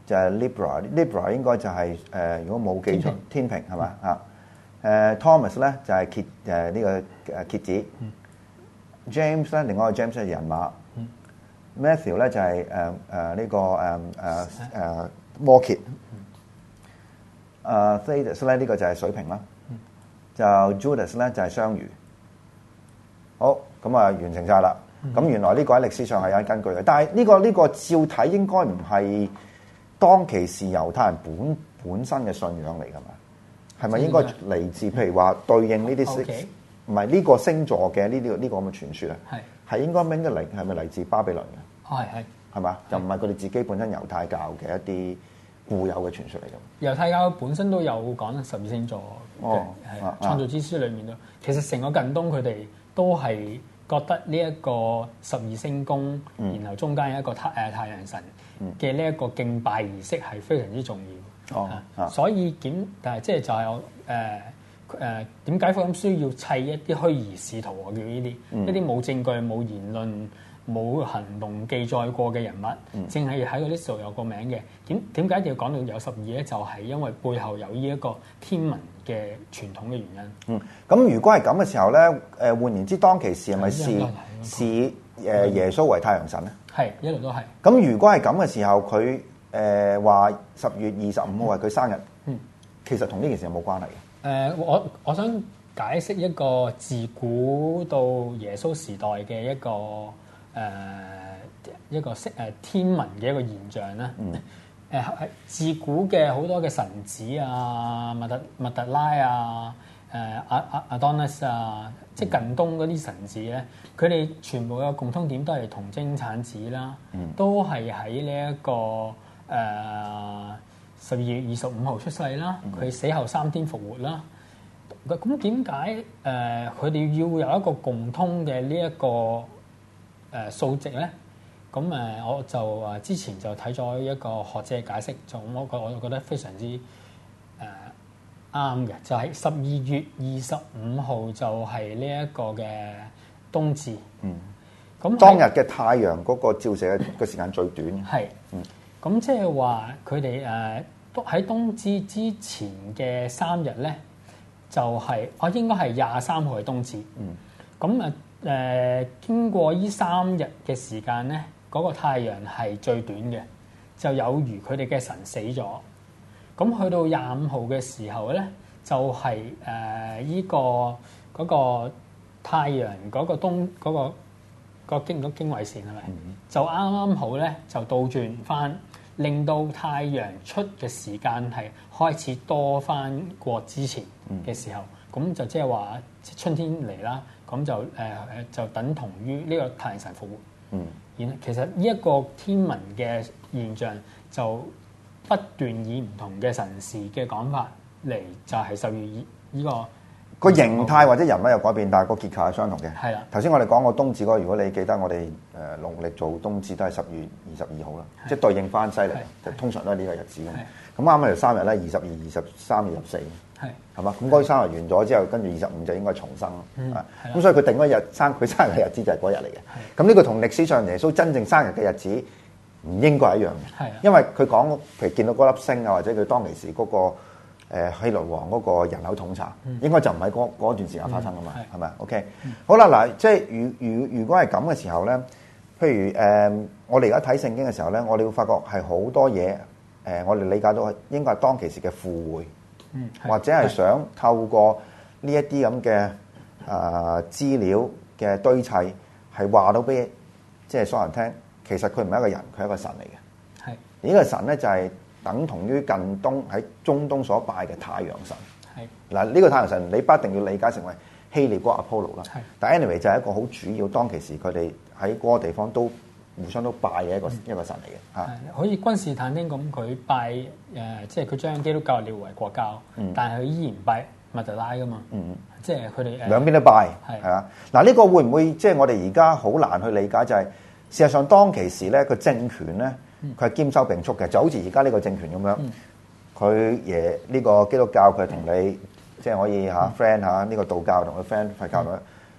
就係 Libra，Libra 應該就係、是、誒、呃，如果冇記錯，天平係嘛啊？誒 Thomas 咧就係蠍誒呢個誒蠍子、嗯、，James 咧另外一個 James 係人馬、嗯、，Matthew 咧就係誒誒呢個誒誒誒摩羯，誒 Thaddeus 咧呢個就係水瓶啦，嗯、就 Judas 咧就係雙魚。好，咁啊完成晒啦。咁、嗯、原來呢個喺歷史上係有根據嘅，但係呢、呢個呢、呢個照睇應該唔係當其時猶太人本本身嘅信仰嚟㗎嘛？係咪應該嚟自譬如話對應呢啲星，唔係呢個星座嘅呢啲呢個咁嘅傳說啊？係係應該應該嚟係咪嚟自巴比倫嘅？係係係嘛？就唔係佢哋自己本身猶太教嘅一啲固有嘅傳說嚟㗎。猶太教本身都有講十二星座嘅，係、哦、創造之書裡面都、啊、其實成個近東佢哋都係覺得呢一個十二星宮，嗯、然後中間有一個太誒太陽神嘅呢一個敬拜儀式係非常之重要。哦，啊、所以檢，但係即係就係我誒誒點解福音書要砌一啲虛擬使徒啊？叫呢啲、嗯、一啲冇證據、冇言論、冇行動記載過嘅人物，淨係喺個 list 度有個名嘅。點點解一定要講到有十二咧？就係、是、因為背後有呢一個天文嘅傳統嘅原因。嗯，咁如果係咁嘅時候咧，誒換言之，當其時係咪視視誒耶穌為太陽神咧？ 係一路都係。 咁如果係咁嘅時候，佢誒話十月二十五號係佢生日，嗯，其實同呢件事有冇關係嘅？誒、 呃，我我想解釋一個自古到耶穌時代嘅一個誒、呃、一個誒天文嘅一個現象啦。嗯。誒係自古嘅好多嘅神子啊，密特密特拉啊，誒阿阿阿多尼斯啊，即係近東嗰啲神子咧，佢哋全部嘅共通點都係童貞產子啦，嗯、都係喺呢一個。誒十二月二十五號出世啦，佢死後三天復活啦。咁點解誒佢哋要有一個共通嘅呢一個誒、呃、數值咧？咁誒我就誒之前就睇咗一個學者嘅解釋，就我我就覺得非常之誒啱嘅，就係十二月二十五號就係呢一個嘅冬至。嗯，咁當日嘅太陽嗰個照射嘅時間最短。 係，嗯。咁即係話佢哋誒都喺冬至之前嘅三日咧，就係、是、我應該係廿三號係冬至。嗯。咁啊誒，經過呢三日嘅時間咧，嗰、那個太陽係最短嘅，就有如佢哋嘅神死咗。咁去到廿五號嘅時候咧，就係誒依個嗰、那個太陽嗰個東嗰、那個、那個經嗰、那個、經緯線係咪？嗯、就啱啱好咧，就倒轉翻。令到太陽出嘅時間係開始多翻過之前嘅時候，咁、嗯、就即係話春天嚟啦，咁就誒誒、呃、就等同於呢個太陽神復活。嗯，然後其實呢一個天文嘅現象就不斷以唔同嘅神士嘅講法嚟，就係十月呢個。 個形態或者人物有改變，但係個結構係相同嘅。 係啦。頭先我哋講過冬至嗰個，如果你記得我哋誒農曆做冬至都係十月二十二號啦，即係對應翻西歷，就通常都係呢個日子嘅。咁啱啱條三日咧，二十二、二十三、二十四，係係嘛？咁嗰三日完咗之後，跟住二十五就應該重生咯。咁所以佢定嗰日生佢生日嘅日子就係嗰日嚟嘅。咁呢個同歷史上耶穌真正生日嘅日子唔應該係一樣嘅。係。因為佢講譬如見到嗰粒星啊，或者佢當其時嗰個。誒希律王嗰個人口統查，嗯、應該就唔係嗰嗰段時間發生噶嘛，係咪、嗯、？OK，、嗯、好啦，嗱，即係如如如果係咁嘅時候咧，譬如誒、呃，我哋而家睇聖經嘅時候咧，我哋會發覺係好多嘢，誒、呃，我哋理解到係應該係當其時嘅附會，嗯、或者係想透過呢一啲咁嘅誒資料嘅堆砌，係話到俾即係所有人聽，其實佢唔係一個人，佢係一個神嚟嘅。係是，呢個神咧就係、是。等同於近東喺中東所拜嘅太陽神。係嗱，呢個太陽神你不一定要理解成為希臘嗰個 Apollo 啦。係，但 anyway 就係一個好主要，當其時佢哋喺嗰個地方都互相都拜嘅一個、嗯、一個神嚟嘅嚇。係，好似君士坦丁咁，佢拜誒，即係佢將基督教列為國教，嗯、但係佢依然拜密特拉噶嘛。嗯，即係佢哋兩邊都拜係係啊。嗱，呢個會唔會即係我哋而家好難去理解？就係、是、事實上當其時咧個政權咧。佢係兼收並蓄嘅，就好似而家呢個政權咁樣。佢爺呢個基督教佢同你即係可以嚇 friend 嚇，呢個道教同佢 friend 佛教同佢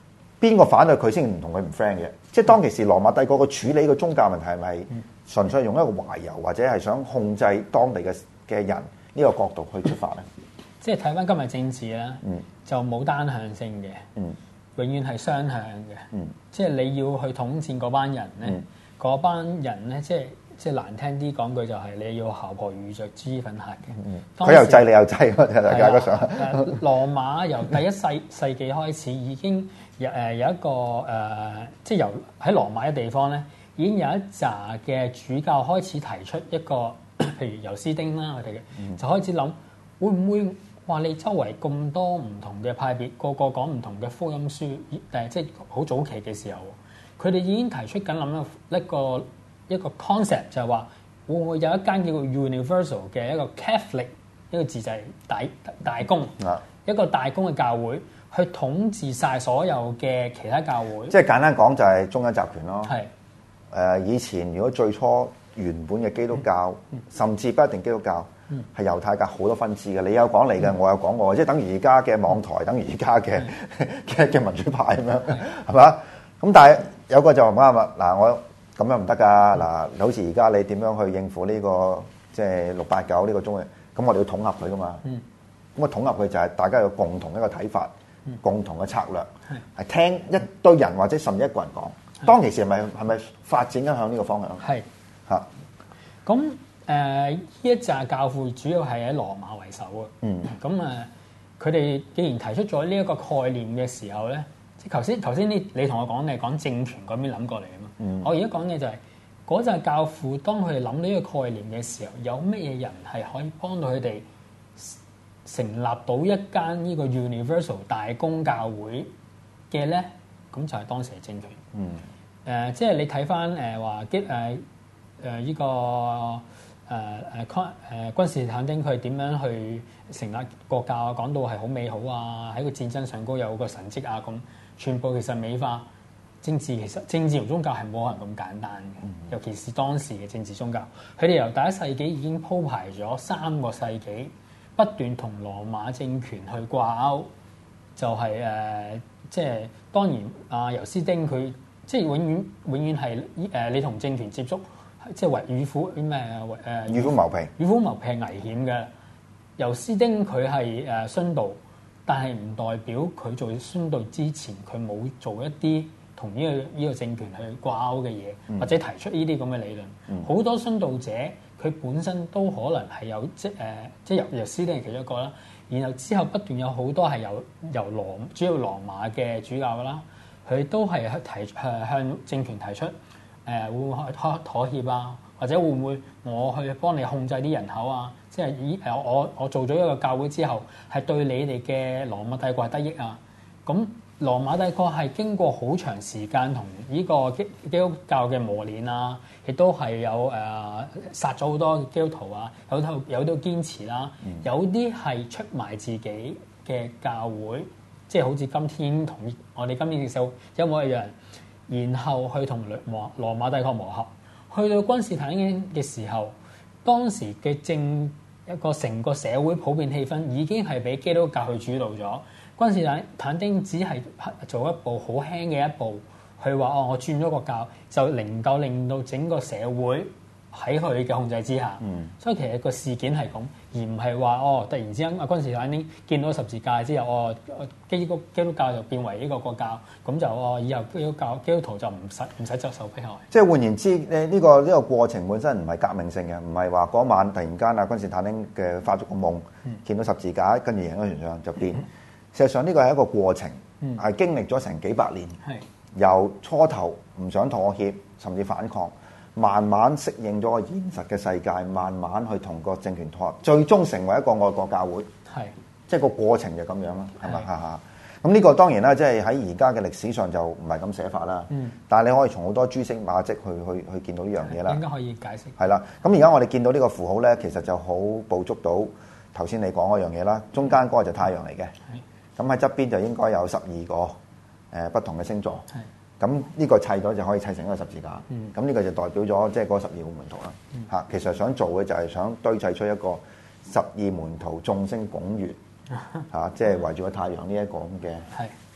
邊個反對佢先唔同佢唔 friend 嘅？即係當其時羅馬帝國個處理個宗教問題係咪純粹用一個懷柔或者係想控制當地嘅嘅人呢個角度去出發咧？ 即係睇翻今日政治咧， 嗯、 就冇單向性嘅， 嗯、 永遠係雙向嘅。 嗯、即係你要去統戰嗰班人咧，嗰、嗯、班人咧，即係即係難聽啲講句就係你要姣婆遇着豬粉客嘅。佢、嗯、 又制你又制，大家都想。 羅馬由第一世世紀開始已經有誒有一個誒、呃，即係由喺羅馬嘅地方咧，已經有一紮嘅主教開始提出一個，譬如尤斯丁啦，我哋嘅、嗯、就開始諗會唔會話你周圍咁多唔同嘅派別，個個講唔同嘅福音書，誒即係好早期嘅時候，佢哋已經提出緊諗一個一個 concept，就係話會唔會有一間叫做 Universal 嘅一個 Catholic 一個字就係大大公，啊、一個大公嘅教會去統治晒所有嘅其他教會。即係簡單講就係中央集權咯。 係誒、 呃、以前如果最初原本嘅基督教，嗯、甚至不一定基督教。係猶太教好多分支嘅，你有講你嘅，我有講我，即係等於而家嘅網台，等於而家嘅嘅嘅民主派咁樣，係嘛？咁但係有個就唔啱啦，嗱我咁樣唔得㗎，嗱好似而家你點樣去應付呢、呢個即係六八九呢個中嘅，咁我哋要統合佢㗎嘛。咁啊統合佢就係大家有共同一個睇法，共同嘅策略，係聽一堆人或者甚至一個人講，當其時係咪係咪發展緊向呢個方向？ 係嚇， 咁。誒呢一紮教父主要係喺羅馬為首嘅， 嗯， 咁誒佢哋既然提出咗呢一個概念嘅時候咧，即係頭先頭先你你同我講你係講政權嗰邊諗過嚟啊嘛， 嗯， 我而家講嘅就係嗰紮教父當佢哋諗呢個概念嘅時候，有乜嘢人係可以幫到佢哋成立到一間呢個 Universal 大公教會嘅咧？咁就係當時嘅政權， 嗯，誒、 呃、即係你睇翻誒話基誒誒呢個。誒誒軍誒君士坦丁佢點樣去成立國教啊？講到係好美好啊！喺個戰爭上高有個神蹟啊！咁全部其實美化政治，其實政治同宗教係冇可能咁簡單嘅。嗯、尤其是當時嘅政治宗教，佢哋由第一世紀已經鋪排咗三個世紀，不斷同羅馬政權去掛鈎，就係、是、誒、呃、即係當然啊，尤斯丁佢即係永遠永遠係誒你同政權接觸。即係為與虎咩誒？ 與虎謀皮， 與虎謀皮係危險嘅。尤斯丁佢係誒殉道，但係唔代表佢做殉道之前佢冇做一啲同呢個呢個政權去掛鈎嘅嘢，嗯、或者提出呢啲咁嘅理論。好、嗯、多殉道者佢本身都可能係有即誒，即係尤尤斯丁係其中一個啦。然後之後不斷有好多係由由羅主要羅馬嘅主教啦，佢都係提誒向政權提出。誒會唔會妥妥協啊？或者會唔會我去幫你控制啲人口啊？即係以誒我我做咗一個教會之後，係對你哋嘅羅馬帝國係得益啊？咁羅馬帝國係經過好長時間同呢個基基督教嘅磨練啊，亦都係有誒、呃、殺咗好多基督徒啊，有套有啲堅持啦，有啲係出賣自己嘅教會，即係好似今天同我哋今年嘅時候一模一樣。然後去同羅羅馬帝國磨合，去到君士坦丁嘅時候，當時嘅政一個成個社會普遍氣氛已經係俾基督教去主導咗。君士坦坦丁只係做一步好輕嘅一步，去話哦，我轉咗個教，就能夠令到整個社會喺佢嘅控制之下。嗯，所以其實個事件係咁，而唔係話哦，突然之間啊君士坦丁見到十字架之後，哦基督基督教就變為呢個國教，咁就哦以後基督教基督徒就唔使唔使接受迫害。即係換言之，誒、這、呢個呢、這個過程本身唔係革命性嘅，唔係話嗰晚突然間啊君士坦丁嘅發咗個夢，嗯、見到十字架，跟住贏咗場仗就變。嗯、事實上呢個係一個過程，係、嗯、經歷咗成幾百年， 係由初頭唔想妥協，甚至反抗。慢慢適應咗個現實嘅世界，慢慢去同個政權妥合，最終成為一個愛國教會。 係， 即係個過程就咁樣啦，係咪？哈哈。咁呢個當然啦，即係喺而家嘅歷史上就唔係咁寫法啦。嗯。但係你可以從好多蛛絲馬跡去去去見到呢樣嘢啦。 應該可以解釋。 係啦。咁而家我哋見到呢個符號咧，其實就好捕捉到頭先你講嗰樣嘢啦。中間嗰個就太陽嚟嘅。係。咁喺側邊就應該有十二個誒、呃、不同嘅星座。係。咁呢個砌咗就可以砌成一個十字架。咁呢、嗯、個就代表咗即係嗰十二個門徒啦。嚇、嗯，其實想做嘅就係想堆砌出一個十二門徒眾星拱月嚇，即係圍住個太陽呢一個咁嘅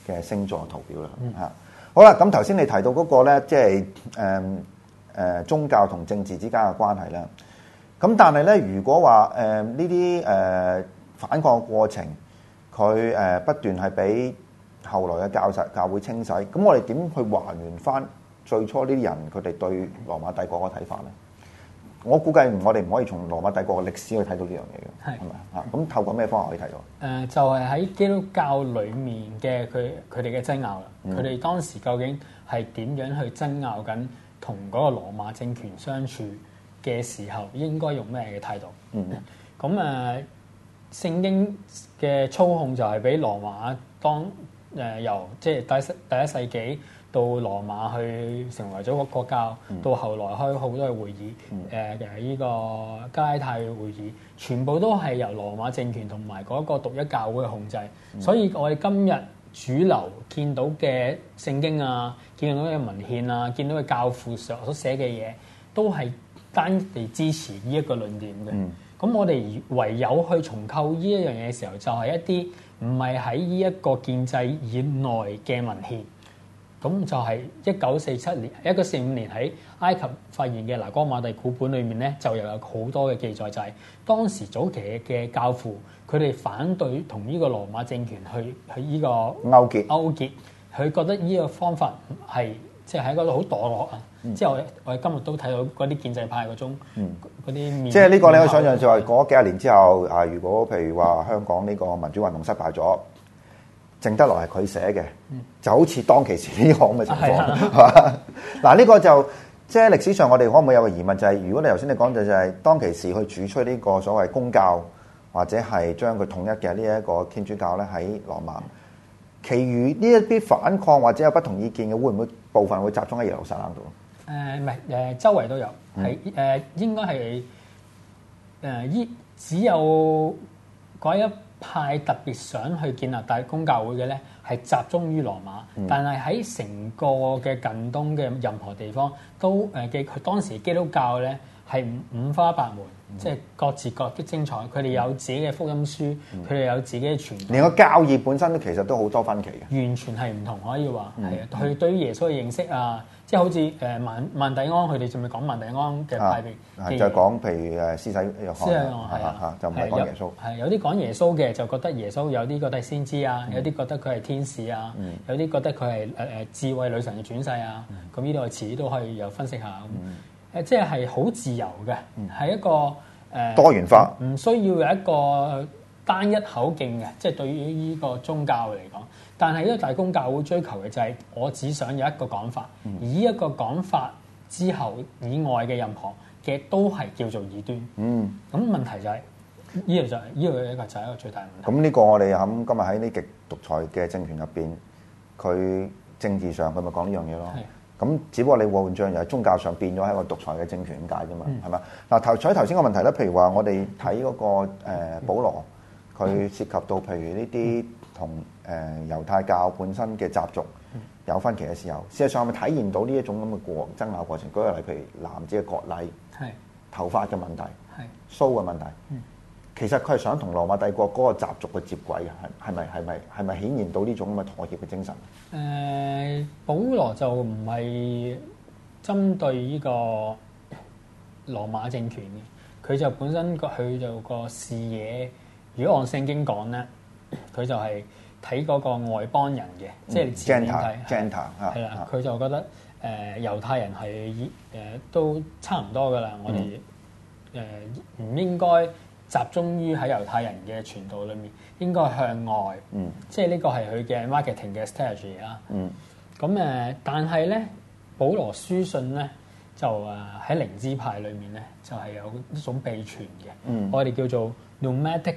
嘅星座圖表啦嚇。嗯、好啦，咁頭先你提到嗰個咧，即係誒誒宗教同政治之間嘅關係啦。咁但係咧，如果話誒呢啲誒反抗嘅過程，佢誒不斷係俾後來嘅教實教會清洗，咁我哋點去還原翻最初呢啲人佢哋對羅馬帝國嘅睇法咧？我估計我哋唔可以從羅馬帝國嘅歷史去睇到呢樣嘢嘅，係咪啊？咁透過咩方法可以睇到？誒、 呃，就係、是、喺基督教裡面嘅佢佢哋嘅爭拗啦。佢哋、嗯、當時究竟係點樣去爭拗緊同嗰個羅馬政權相處嘅時候，應該用咩嘅態度？嗯，咁誒、呃，聖經嘅操控就係俾羅馬當誒、呃、由即係第一第一世紀。到羅馬去成為咗個國教，嗯、到後來開好多嘅會議，誒誒呢個加拉太嘅會議，全部都係由羅馬政權同埋嗰個獨一教會嘅控制。嗯、所以我哋今日主流見到嘅聖經啊，見到嘅文獻啊，見到嘅教父上所寫嘅嘢，都係單地支持呢一個論點嘅。咁、嗯、我哋唯有去重構呢一樣嘢嘅時候，就係、是、一啲唔係喺呢一個建制以內嘅文獻。咁就係一九四七年、一九四五年喺埃及發現嘅拿戈馬蒂古本裏面咧，就又有好多嘅記載，就係、是、當時早期嘅教父，佢哋反對同呢個羅馬政權去去呢個勾結勾結，佢覺得呢個方法係即係喺嗰度好墮落啊！嗯、之後我哋今日都睇到嗰啲建制派嗰種嗰啲、嗯、 即係呢個你可以想象就係過咗幾十年之後啊，如果譬如話香港呢個民主運動失敗咗。剩得落係佢寫嘅，就好似當其時呢個咁嘅情況，係嘛？嗱，呢個就即係歷史上，我哋可唔可以有個疑問，就係、是、如果你頭先你講就就係當其時去主催呢個所謂公教，或者係將佢統一嘅呢一個天主教咧喺羅馬，其餘呢一啲反抗或者有不同意見嘅，會唔會部分會集中喺耶路撒冷度？ 誒唔係誒，周圍都有，係誒、嗯呃、應該係誒依只有嗰一派特別想去建立大公教會嘅咧，係集中於羅馬，嗯、但係喺成個嘅近東嘅任何地方都誒嘅佢當時基督教咧係五花八門，嗯、即係各自各的精彩。佢哋有自己嘅福音書，佢哋、嗯、有自己嘅傳統。連個教義本身都其實都好多分歧嘅，完全係唔同，可以話係啊。佢、嗯、對於耶穌嘅認識啊。即係好似誒萬萬第安，佢哋仲未講萬第安嘅派別， 就係講譬如誒施洗約翰， 係啊， 就唔係講耶穌。 係有啲講耶穌嘅，就覺得耶穌有啲覺得係先知啊，有啲覺得佢係天使啊，有啲覺得佢係誒誒智慧女神嘅轉世啊。咁呢度遲啲都可以有分析下。誒，即係係好自由嘅，係一個誒多元化， 唔需要有一個單一口徑嘅，即係對於呢個宗教嚟講。但係呢個大公教會追求嘅就係我只想有一個講法，嗯、而呢一個講法之後以外嘅任何嘅都係叫做異端。嗯，咁問題就係呢個就係呢個一個就係一個最大問題。 咁呢個我哋喺今日喺呢極獨裁嘅政權入邊，佢政治上佢咪講呢樣嘢咯？咁是只不過你換將又係宗教上變咗係一個獨裁嘅政權咁解啫嘛？係嘛、嗯？嗱頭喺頭先個問題咧，譬如話我哋睇嗰個誒、呃、保羅，佢涉及到譬如呢啲。同誒猶太教本身嘅習俗有分歧嘅時候，事實上係咪體現到呢一種咁嘅過爭拗過程？舉個例，譬如男子嘅割禮、係頭髮嘅問題、係鬚嘅問題，其實佢係想同羅馬帝國嗰個習俗嘅接軌嘅，係係咪係咪係咪顯現到呢種咁嘅妥協嘅精神？ 誒，保羅就唔係針對呢個羅馬政權嘅，佢就本身個佢就個視野，如果按聖經講咧。佢就係睇嗰個外邦人嘅，嗯、即係前面睇，係啦，佢就覺得誒、呃、猶太人係誒、呃、都差唔多噶啦，嗯、我哋誒唔應該集中於喺猶太人嘅傳道裏面，應該向外，嗯、即係呢個係佢嘅 marketing 嘅 strategy 啦。咁誒、嗯，但係咧，保羅書信咧就誒喺靈知派裏面咧就係、是、有一種秘傳嘅，嗯、我哋叫做 Pneumatic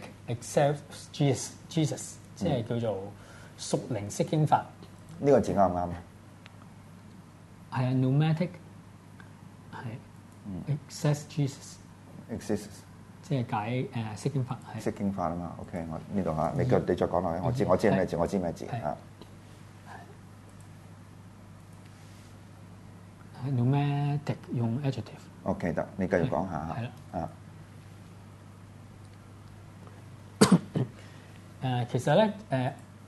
Exegesis Jesus， 即係叫做屬靈釋經法。 呢個字啱唔啱啊？ 係啊 ，Pneumatic 係 Exegesis，Exegesis 即係解誒釋經法。 釋經法啊嘛 ，OK， 我呢度嚇，你繼你再講落去，我知我知係咩字，我知咩字啊。 Pneumatic 用 adjective。OK 得，你繼續講下嚇。係啦。啊。 誒，其實咧，誒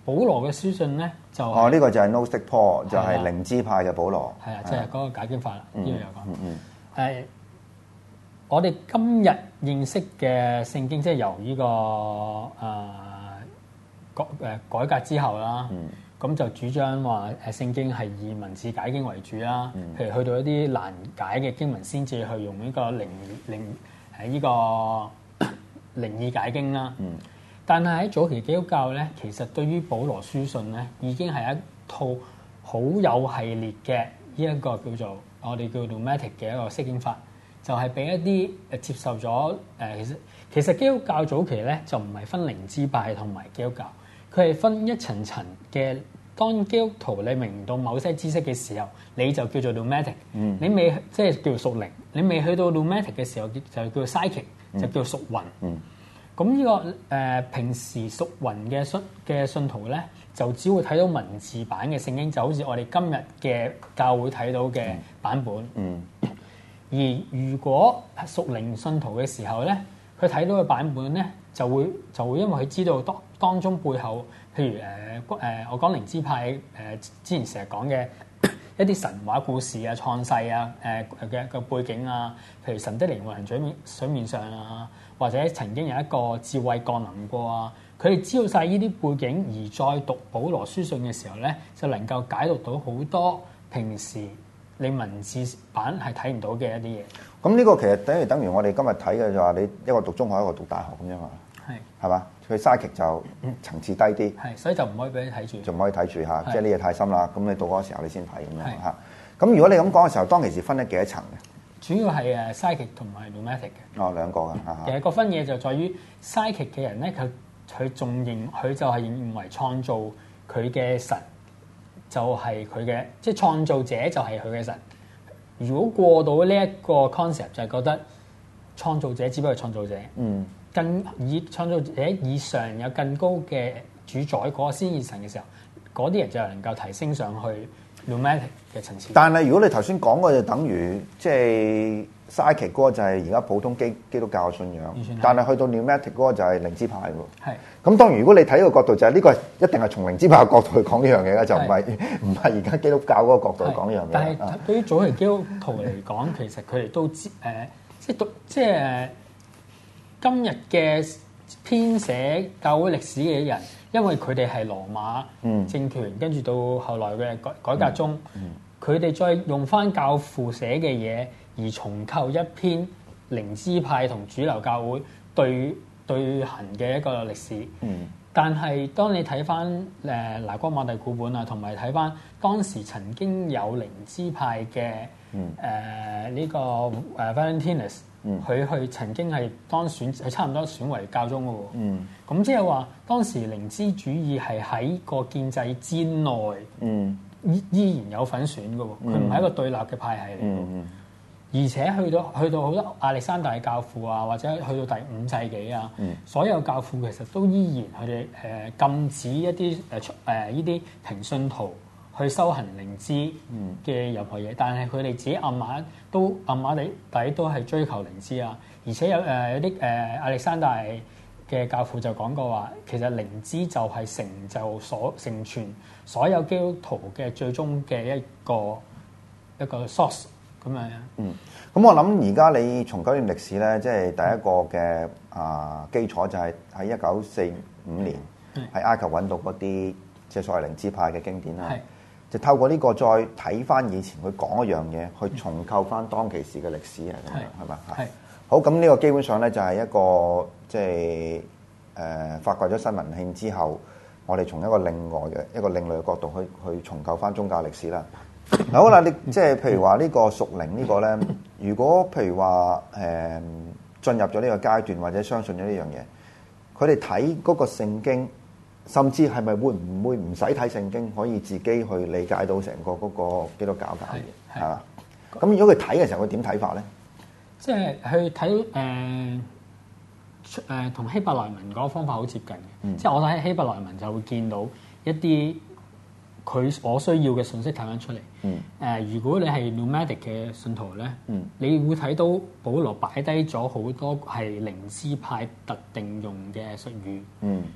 保羅嘅書信咧就哦，呢、這個就係 Gnostic Paul，就係靈知派嘅保羅。 係啊，即係嗰個解經法啦。呢度有講。 嗯嗯。 誒，我哋今日認識嘅聖經，即係由呢、這個誒改誒改革之後啦。嗯。咁就主張話誒聖經係以文字解經為主啦。嗯。譬如去到一啲難解嘅經文，先至去用呢個靈靈誒呢個靈意解經啦。嗯。但係喺早期基督教咧，其實對於保羅書信咧，已經係一套好有系列嘅呢一個叫做我哋叫 Pneumatic 嘅一個釋經法，就係、是、俾一啲誒接受咗誒、呃、其實其實基督教早期咧就唔係分靈知派同埋基督教，佢係分一層層嘅。當基督徒你明到某些知識嘅時候，你就叫做 Pneumatic、嗯、你未即係叫做屬靈，你未去到 Pneumatic 嘅時候，就叫做 Psychic、嗯、就叫屬魂。嗯咁呢、這個誒、呃、平時屬魂嘅信嘅信徒咧，就只會睇到文字版嘅聖經，就好似我哋今日嘅教會睇到嘅版本。嗯。而如果屬靈信徒嘅時候咧，佢睇到嘅版本咧，就會就會因為佢知道當當中背後，譬如誒誒、呃呃、我講靈知派誒、呃、之前成日講嘅一啲神話故事啊、創世啊、誒嘅嘅背景啊，譬如神的靈運行水面水面上啊。或者曾經有一個智慧降臨過啊，佢哋知道晒呢啲背景，而再讀保羅書信嘅時候咧，就能夠解讀到好多平時你文字版係睇唔到嘅一啲嘢。咁呢個其實等於等於我哋今日睇嘅就話你一個讀中學，一個讀大學咁樣嘛。係係嘛？佢 psychic 就層次低啲。係，所以就唔可以俾你睇住。就唔可以睇住嚇，即係呢嘢太深啦。咁你到嗰個時候你先睇咁樣嚇。咁如果你咁講嘅時候，當其時分咗幾多層嘅？ 主要係誒 psychic 同埋 pneumatic 嘅。 哦，兩個㗎。 其實個分野就在於 psychic 嘅人咧，佢佢仲認佢就係認為創造佢嘅神就係佢嘅，即係創造者就係佢嘅神。如果過到呢一個 concept，就係覺得創造者只不過係創造者，嗯，更以創造者以上有更高嘅主宰嗰個先至神嘅時候，嗰啲人就能夠提升上去 pneumatic 嘅層次。但係如果你頭先講嘅就等於即係 psychic 嗰個就係而家普通基基督教嘅信仰，但係去到 pneumatic 嗰個就係靈知派喎。係。咁當然如果你睇呢個角度就係、是、呢、這個一定係從靈知派嘅角度去講呢樣嘢嘅，就唔係唔係而家基督教嗰個角度去講呢樣嘢。但係對於早期基督徒嚟講，其實佢哋都知誒、呃，即係讀即係今日嘅編寫教會歷史嘅人。因為佢哋係羅馬政權，嗯、跟住到後來嘅改改革中，佢哋、嗯嗯、再用翻教父寫嘅嘢，而重構一篇靈知派同主流教會對對行嘅一個歷史。嗯、但係當你睇翻誒拿戈馬蒂古本啊，同埋睇翻當時曾經有靈知派嘅誒呢個誒 Valentinus。佢去、嗯、曾經係當選，係差唔多選為教宗嘅喎。嗯，咁即係話當時靈知主義係喺個建制之內，嗯，依依然有份選嘅喎。佢唔係一個對立嘅派系嚟嘅。嗯嗯。而且去到去到好多亞歷山大教父啊，或者去到第五世紀啊，嗯、所有教父其實都依然佢哋誒禁止一啲誒誒依啲平信徒去修行靈知嘅任何嘢，嗯、但係佢哋自己暗碼都暗碼底底都係追求靈知啊！而且有誒、呃、有啲誒、呃、亞歷山大嘅教父就講過話，其實靈知就係成就所成全所有基督徒嘅最終嘅一個一個 source 咁樣。嗯，咁我諗而家你從九段歷史咧，即係第一個嘅啊基礎就係喺一九四五年喺、嗯、埃及揾到嗰啲即係所謂靈知派嘅經典啦。就透過呢個再睇翻以前佢講一樣嘢，去重構翻當其時嘅歷史啊，咁樣係嘛？係好，咁呢個基本上咧就係一個即係誒發掘咗新文獻之後，我哋從一個另外嘅一個另類嘅角度去去重構翻宗教歷史啦。好啦，你即係譬如話呢個屬靈呢個咧，如果譬如話誒進入咗呢個階段或者相信咗呢樣嘢，佢哋睇嗰個聖經。甚至係咪會唔會唔使睇聖經，可以自己去理解到成個嗰個基督教教義係嘛？咁如果佢睇嘅時候，佢點睇法咧？即係去睇誒誒同希伯來文嗰個方法好接近嘅。嗯、即係我睇希伯來文就會見到一啲佢我需要嘅信息睇翻出嚟。誒、嗯呃，如果你係 pneumatic 嘅信徒咧，嗯、你會睇到保羅擺低咗好多係靈知派特定用嘅術語。嗯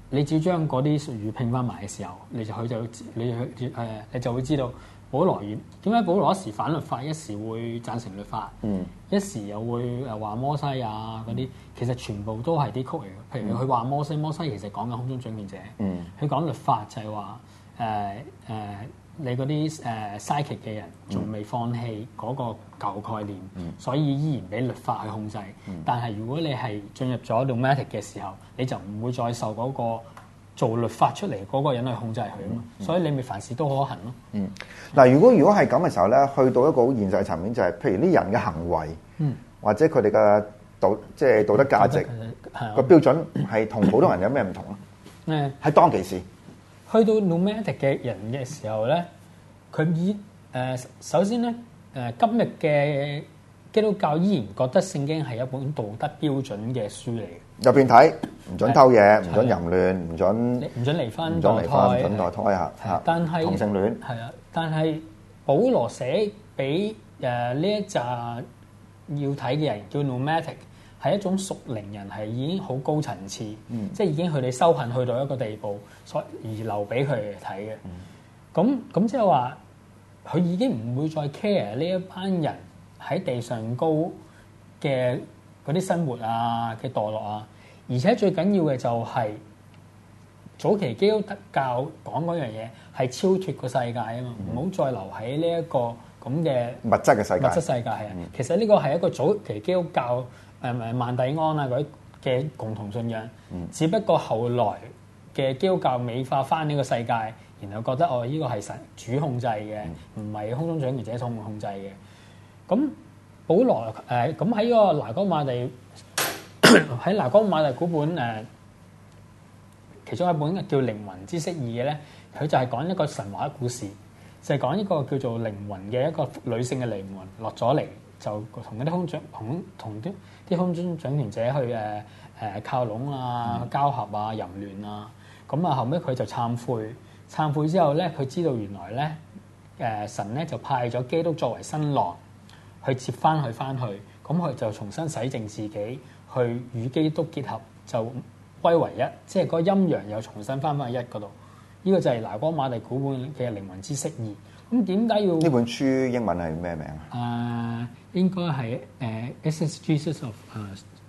你只要將嗰啲術語拼翻埋嘅時候，你就佢就你誒、呃、你就會知道保羅點解保羅一時反律法，一時會贊成律法，嗯、一時又會誒話摩西啊嗰啲，其實全部都係啲曲嚟嘅。譬如佢話摩西，摩西其實講緊空中掌權者，佢、嗯、講律法就係話誒誒你嗰啲誒 psychic 嘅人仲未放棄嗰個舊概念，嗯、所以依然俾律法去控制。嗯、但係如果你係進入咗 pneumatic 嘅時候，你就唔會再受嗰個做律法出嚟嗰個人去控制佢啊嘛。嗯、所以你咪凡事都可行咯。嗯， 嗱，如果如果係咁嘅時候咧，去到一個好現實嘅層面，就係、是、譬如啲人嘅行為，嗯、或者佢哋嘅道即係道德價值個標準係同普通人有咩唔同啊？誒，喺當其時。 去到 pneumatic 嘅人嘅時候咧，佢以誒、呃、首先咧誒、呃、今日嘅基督教依然覺得聖經係一本道德標準嘅書嚟嘅。 入邊睇唔準偷嘢，唔準淫亂，唔準唔準離婚， 唔準離婚，唔準墮胎嚇嚇。 但係同性戀係啊，但係保羅寫俾誒呢一紮要睇嘅人叫 pneumatic。係一種屬靈人，係已經好高層次，嗯、即係已經佢哋修行去到一個地步，所以而留俾佢哋睇嘅。咁咁、嗯、即係話，佢已經唔會再 care 呢一班人喺地上高嘅嗰啲生活啊嘅墮落啊，而且最緊要嘅就係、是、早期基督教講嗰樣嘢係超脫個世界啊嘛，唔好、嗯、再留喺呢一個咁嘅物質嘅世界。 物質世界係啊，嗯、其實呢個係一個早期基督教。誒誒萬蒂安啊嗰啲嘅共同信仰，嗯、只不過後來嘅基督教美化翻呢個世界，然後覺得哦呢、這個係神主控制嘅，唔係、嗯、空中掌權者統控制嘅。咁保羅誒咁喺個拿戈馬地喺拿戈馬地古本誒、呃、其中一本叫《靈魂之釋義》嘅咧，佢就係講一個神話故事，就係、是、講一個叫做靈魂嘅一個女性嘅靈魂落咗嚟。就同嗰啲空掌同同啲啲空中掌權者去誒誒、呃、靠攏啊、交合啊、淫亂啊，咁啊後尾佢就懺悔，懺悔之後咧，佢知道原來咧誒、呃、神咧就派咗基督作為新郎去接翻佢翻去，咁佢就重新洗淨自己，去與基督結合，就歸為一，即係嗰陰陽又重新翻翻去一嗰度。呢、這個就係拿戈馬地古本嘅靈魂之釋義。咁點解要呢本書英文係咩名啊？ 誒，應該係誒 Exegesis of 誒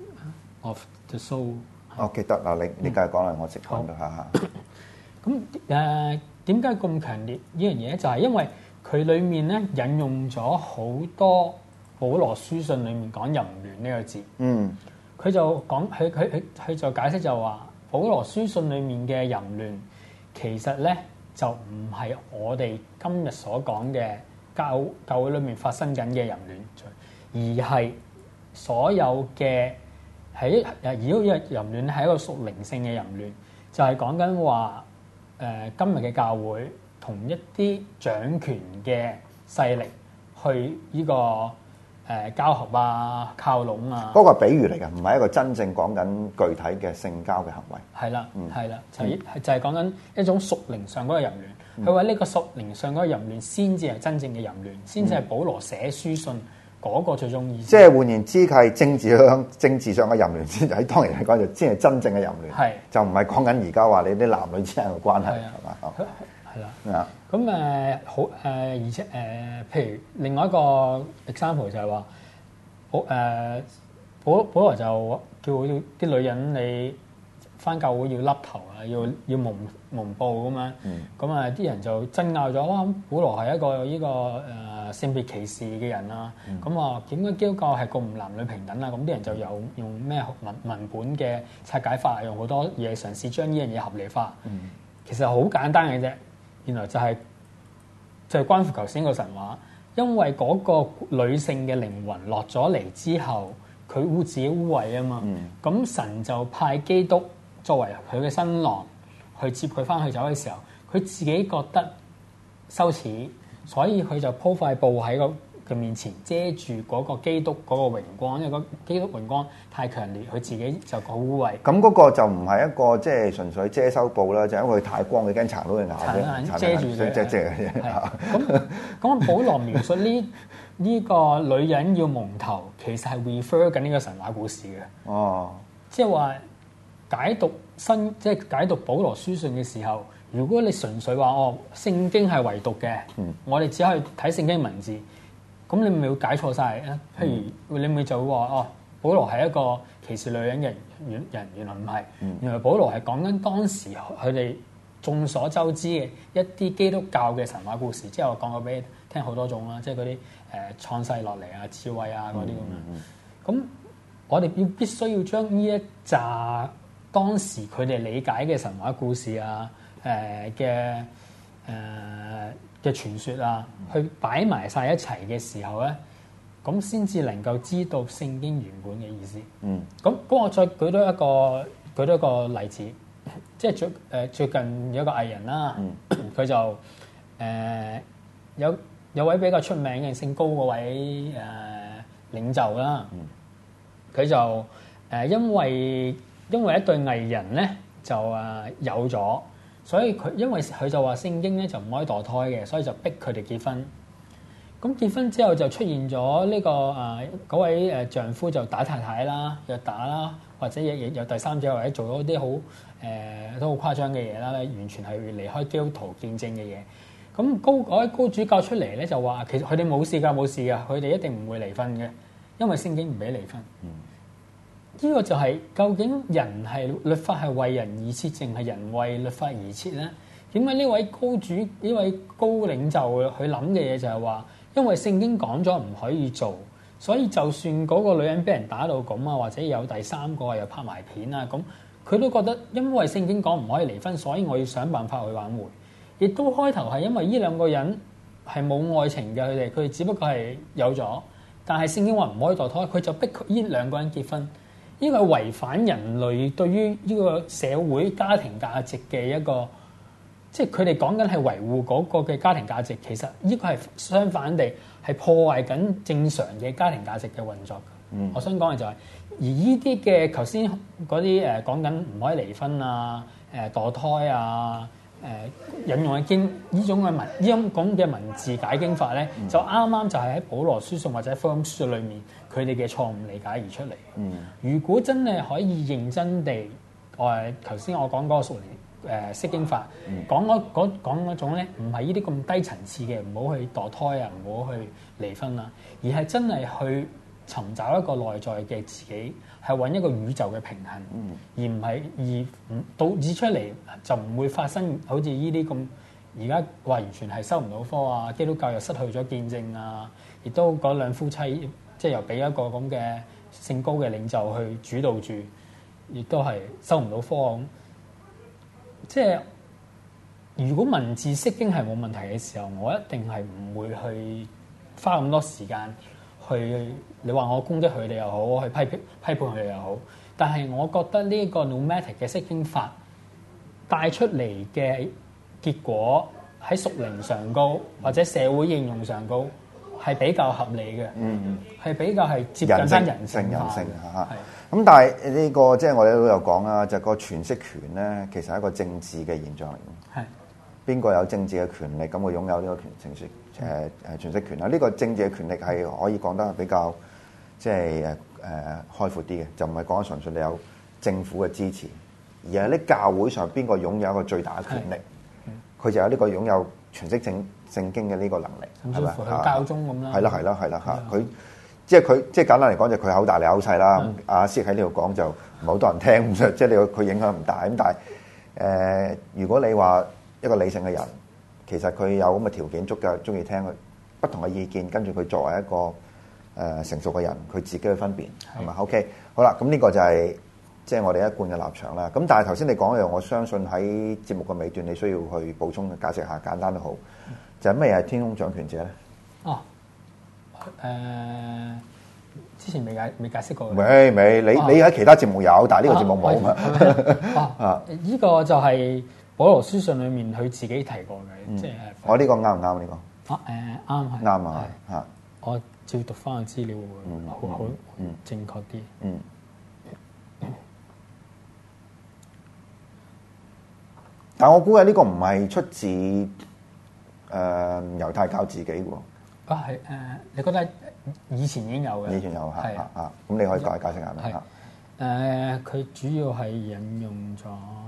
of the Soul。 我記得嗱，你你繼續講啦，我直看到下下。 咁誒點解咁強烈呢樣嘢？就係因為佢裡面咧引用咗好多保羅書信裡面講淫亂呢個字。嗯。佢就講佢佢佢佢就解釋就話，保羅書信裡面嘅淫亂其實咧。就唔係我哋今日所講嘅教教會裏面發生緊嘅淫亂罪，而係所有嘅喺誒，如果淫亂係一個屬靈性嘅淫亂，就係講緊話誒今日嘅教會同一啲掌權嘅勢力去呢、這個誒、呃、交合啊、靠攏啊。嗰個比喻嚟嘅，唔係一個真正講緊具體嘅性交嘅行為。 係啦，係啦、嗯，就係、是、就係講緊一種屬靈上嗰個淫亂。佢話呢個屬靈上嗰個淫亂先至係真正嘅淫亂，先至係保羅寫書信嗰個最終意思。即係換言之，佢係政治上政治上嘅淫亂先，喺當年嚟講就先係真正嘅淫亂。係是就唔係講緊而家話你啲男女之間嘅關係係嘛？ 係啦，咁誒好誒，而且誒、呃，譬如另外一個 example 就係話，保誒保保羅就叫啲女人你返教會要笠頭啊，要要蒙蒙布咁樣，咁啊啲人就爭拗咗，哇！保羅係一個呢、這個誒、呃、性別歧視嘅人啊，咁啊點解基督教係咁唔男女平等啊？咁啲人就有用咩文文本嘅拆解法，用好多嘢嘗試將呢樣嘢合理化，嗯、其實好簡單嘅啫。原來就係、是、就係、是、關乎頭先個神話，因為嗰個女性嘅靈魂落咗嚟之後，佢污自己污穢啊嘛，咁、嗯、神就派基督作為佢嘅新郎去接佢翻去走嘅時候，佢自己覺得羞恥，所以佢就鋪塊布喺個佢面前遮住嗰個基督嗰個榮光，因為個基督榮光太強烈，佢自己就好污穢。 咁嗰個就唔係一個即係純粹遮羞布啦，就係、因為佢太光，佢驚殘到佢眼啫， 遮住佢， 遮遮嘅啫。 咁咁，保羅描述呢呢個女人要蒙頭，其實係 refer 緊呢個神話故事嘅。哦，即係話解讀新即係解讀保羅書信嘅時候，如果你純粹話哦聖經係唯獨嘅，嗯、我哋只可以睇聖經文字，咁你咪會解錯晒啊！譬如你咪就會話哦，保羅係一個歧視女人嘅人，人原來唔係，嗯、原來保羅係講緊當時佢哋眾所周知嘅一啲基督教嘅神話故事，即係我講過俾你聽好多種啦，即係嗰啲誒創世落嚟啊、智慧啊嗰啲咁樣。咁、嗯、我哋要必須要將呢一紮當時佢哋理解嘅神話故事啊、誒嘅誒嘅傳說啊，去擺埋晒一齊嘅時候咧，咁先至能夠知道聖經原本嘅意思。嗯。咁咁，我再舉多一個舉多一個例子，即係最誒最近有一個藝人啦，佢、嗯、就誒、呃、有有位比較出名嘅姓高嗰位誒、呃、領袖啦，佢、嗯、就誒、呃、因為。因為一對藝人咧就誒有咗，所以佢因為佢就話聖經咧就唔可以墮胎嘅，所以就逼佢哋結婚。咁結婚之後就出現咗呢、這個誒嗰、呃、位誒丈夫就打太太啦，又打啦，或者亦亦有第三者或者做咗啲好誒都好誇張嘅嘢啦，完全係離開基督徒見證嘅嘢。咁高嗰位高主教出嚟咧就話，其實佢哋冇事㗎，冇事㗎，佢哋一定唔會離婚嘅，因為聖經唔俾離婚。嗯。呢個就係、是、究竟人係律法係為人而設，定係人為律法而設咧？點解呢位高主呢位高領袖佢諗嘅嘢就係話，因為聖經講咗唔可以做，所以就算嗰個女人俾人打到咁啊，或者有第三個又拍埋片啊，咁佢都覺得因為聖經講唔可以離婚，所以我要想辦法去挽回。亦都開頭係因為呢兩個人係冇愛情嘅，佢哋佢哋只不過係有咗，但係聖經話唔可以墮胎，佢就逼佢呢兩個人結婚。呢個係違反人類對於呢個社會家庭價值嘅一個，即係佢哋講緊係維護嗰個嘅家庭價值，其實呢個係相反地係破壞緊正常嘅家庭價值嘅運作。嗯、我想講嘅就係、是，而呢啲嘅頭先嗰啲誒講緊唔可以離婚啊、誒、呃、墮胎啊、誒、呃、引用嘅經呢種嘅文呢種咁嘅文字解經法咧，嗯、就啱啱就係喺保羅書信或者福音書裏面。佢哋嘅錯誤理解而出嚟。嗯，如果真係可以認真地，誒頭先我講嗰個屬靈誒釋經法，嗯、講嗰嗰講嗰種咧，唔係呢啲咁低層次嘅，唔好去墮胎啊，唔好去離婚啊，而係真係去尋找一個內在嘅自己，係揾一個宇宙嘅平衡，嗯、而唔係而唔導致出嚟就唔會發生好似呢啲咁而家話完全係收唔到科啊，基督教又失去咗見證啊，亦都嗰兩夫妻。即係又俾一個咁嘅姓高嘅領袖去主導住，亦都係收唔到科咁。即係如果文字釋經係冇問題嘅時候，我一定係唔會去花咁多時間去。你話我攻擊佢哋又好，去批批批判佢哋又好。但係我覺得呢個 pneumatic 嘅釋經法帶出嚟嘅結果喺屬靈上高，或者社會應用上高。係比較合理嘅，嗯，係比較係接近翻人性化嘅， 嚇。咁但係呢個即係我哋都有講啦，就係個詮釋權咧，其實係一個政治嘅現象嚟嘅。係邊個有政治嘅權力，咁佢擁有呢個權詮釋誒誒詮釋權啦。呢個政治嘅權力係可以講得比較即係誒誒開闊啲嘅，就唔係講純粹你有政府嘅支持，而係喺教會上邊個擁有一個最大嘅權力，佢就有呢個擁有詮釋政聖經嘅呢個能力，係咪啊？ 教宗咁啦， 係啦係啦係啦嚇，佢即係佢即係簡單嚟講就佢口大你口細啦。阿師喺呢度講就唔係好多人聽，即係你佢影響唔大咁。但係誒、呃，如果你話一個理性嘅人，其實佢有咁嘅條件足夠，中意聽佢不同嘅意見，跟住佢作為一個誒、呃、成熟嘅人，佢自己去分辨係咪 OK？好啦，咁呢個就係即係我哋一貫嘅立場啦。咁但係頭先你講嘅，我相信喺節目嘅尾段，你需要去補充解釋下，簡單都好。就係咩係天空掌權者咧？哦， 誒、呃，之前未解未解釋過。 未未，你、啊、你喺其他節目有，但係呢個節目冇啊。 啊，依個就係保羅書信裏面佢自己提過嘅，嗯、即係我呢個啱唔啱呢個？ 啊誒啱係啱啊嚇！ 我照讀翻個資料會好好正確啲。嗯。 但我估計呢個唔係出自誒、呃、猶太教自己喎。 啊係誒，你覺得以前已經有嘅？ 以前有嚇嚇嚇，咁你可以解解釋下咩嚇？ 誒，佢、呃、主要係引用咗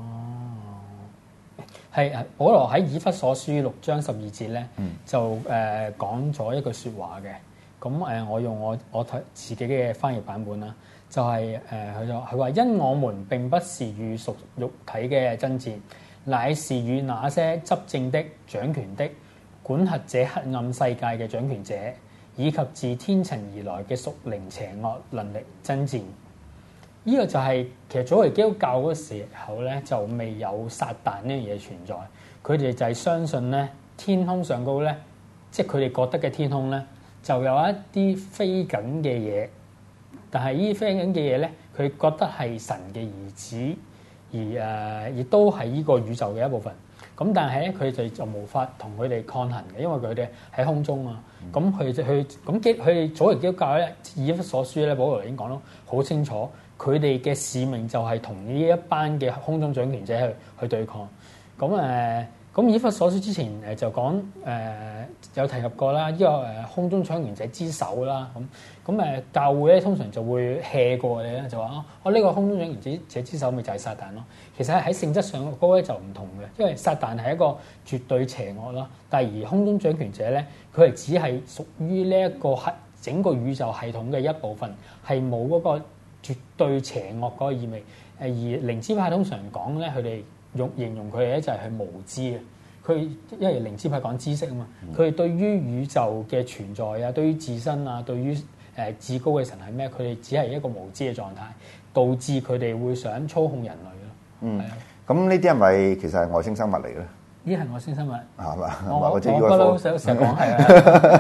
係誒保羅喺以弗所書六章十二節咧，嗯、就誒、呃、講咗一句説話嘅。咁誒、呃，我用我我睇自己嘅翻譯版本啦，就係誒佢就佢話因我們並不是與屬肉體嘅爭戰，乃是與那些執政的、掌權的、管轄這黑暗世界嘅掌權者，以及自天塵而來嘅屬靈邪惡能力爭戰。呢個就係、是、其實早期基督教嗰時候咧，就未有撒旦呢樣嘢存在。佢哋就係相信咧，天空上高咧，即係佢哋覺得嘅天空咧，就有一啲飛緊嘅嘢。但係呢啲飛緊嘅嘢咧，佢覺得係神嘅兒子，而誒亦、呃、都係呢個宇宙嘅一部分。咁但係咧，佢哋就無法同佢哋抗衡嘅，因為佢哋喺空中啊。咁佢就去咁基佢哋早期基督教咧，以弗所書咧，保羅已經講得好清楚。佢哋嘅使命就係同呢一班嘅空中掌權者去去對抗。咁誒，咁以弗所書之前誒就講誒、呃、有提及過啦，呢、這個誒空中掌權者之首啦。咁咁誒教會咧通常就會 hea 過我哋咧，就話哦，我、這、呢個空中掌權者之首咪就係撒旦咯。其實喺性質上嗰咧就唔同嘅，因為撒旦係一個絕對邪惡啦，但係而空中掌權者咧，佢係只係屬於呢一個係整個宇宙系統嘅一部分，係冇嗰個絕對邪惡嗰個意味，誒而靈知派通常講咧，佢哋用形容佢哋咧就係佢無知嘅。佢因為靈知派講知識啊嘛，佢哋對於宇宙嘅存在啊，對於自身啊，對於誒至高嘅神係咩，佢哋只係一個無知嘅狀態，導致佢哋會想操控人類咯。 嗯， 係啊。 咁呢啲係咪其實係外星生物嚟嘅咧？ 呢係外星生物， 係嘛？ 我或者我不嬲成成日講係啊。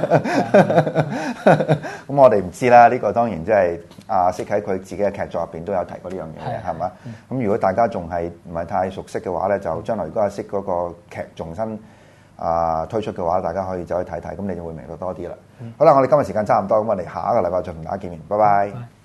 咁我哋唔知啦，呢、這個當然即係阿識喺佢自己嘅劇作入邊都有提過呢樣嘢嘅，係嘛？咁如果大家仲係唔係太熟悉嘅話咧，就將來如果阿識嗰個劇重新啊、呃、推出嘅話，大家可以走去睇睇，咁你就會明白多啲啦。嗯、好啦，我哋今日時間差唔多，咁我哋下一個禮拜再同大家見面，拜拜。拜拜。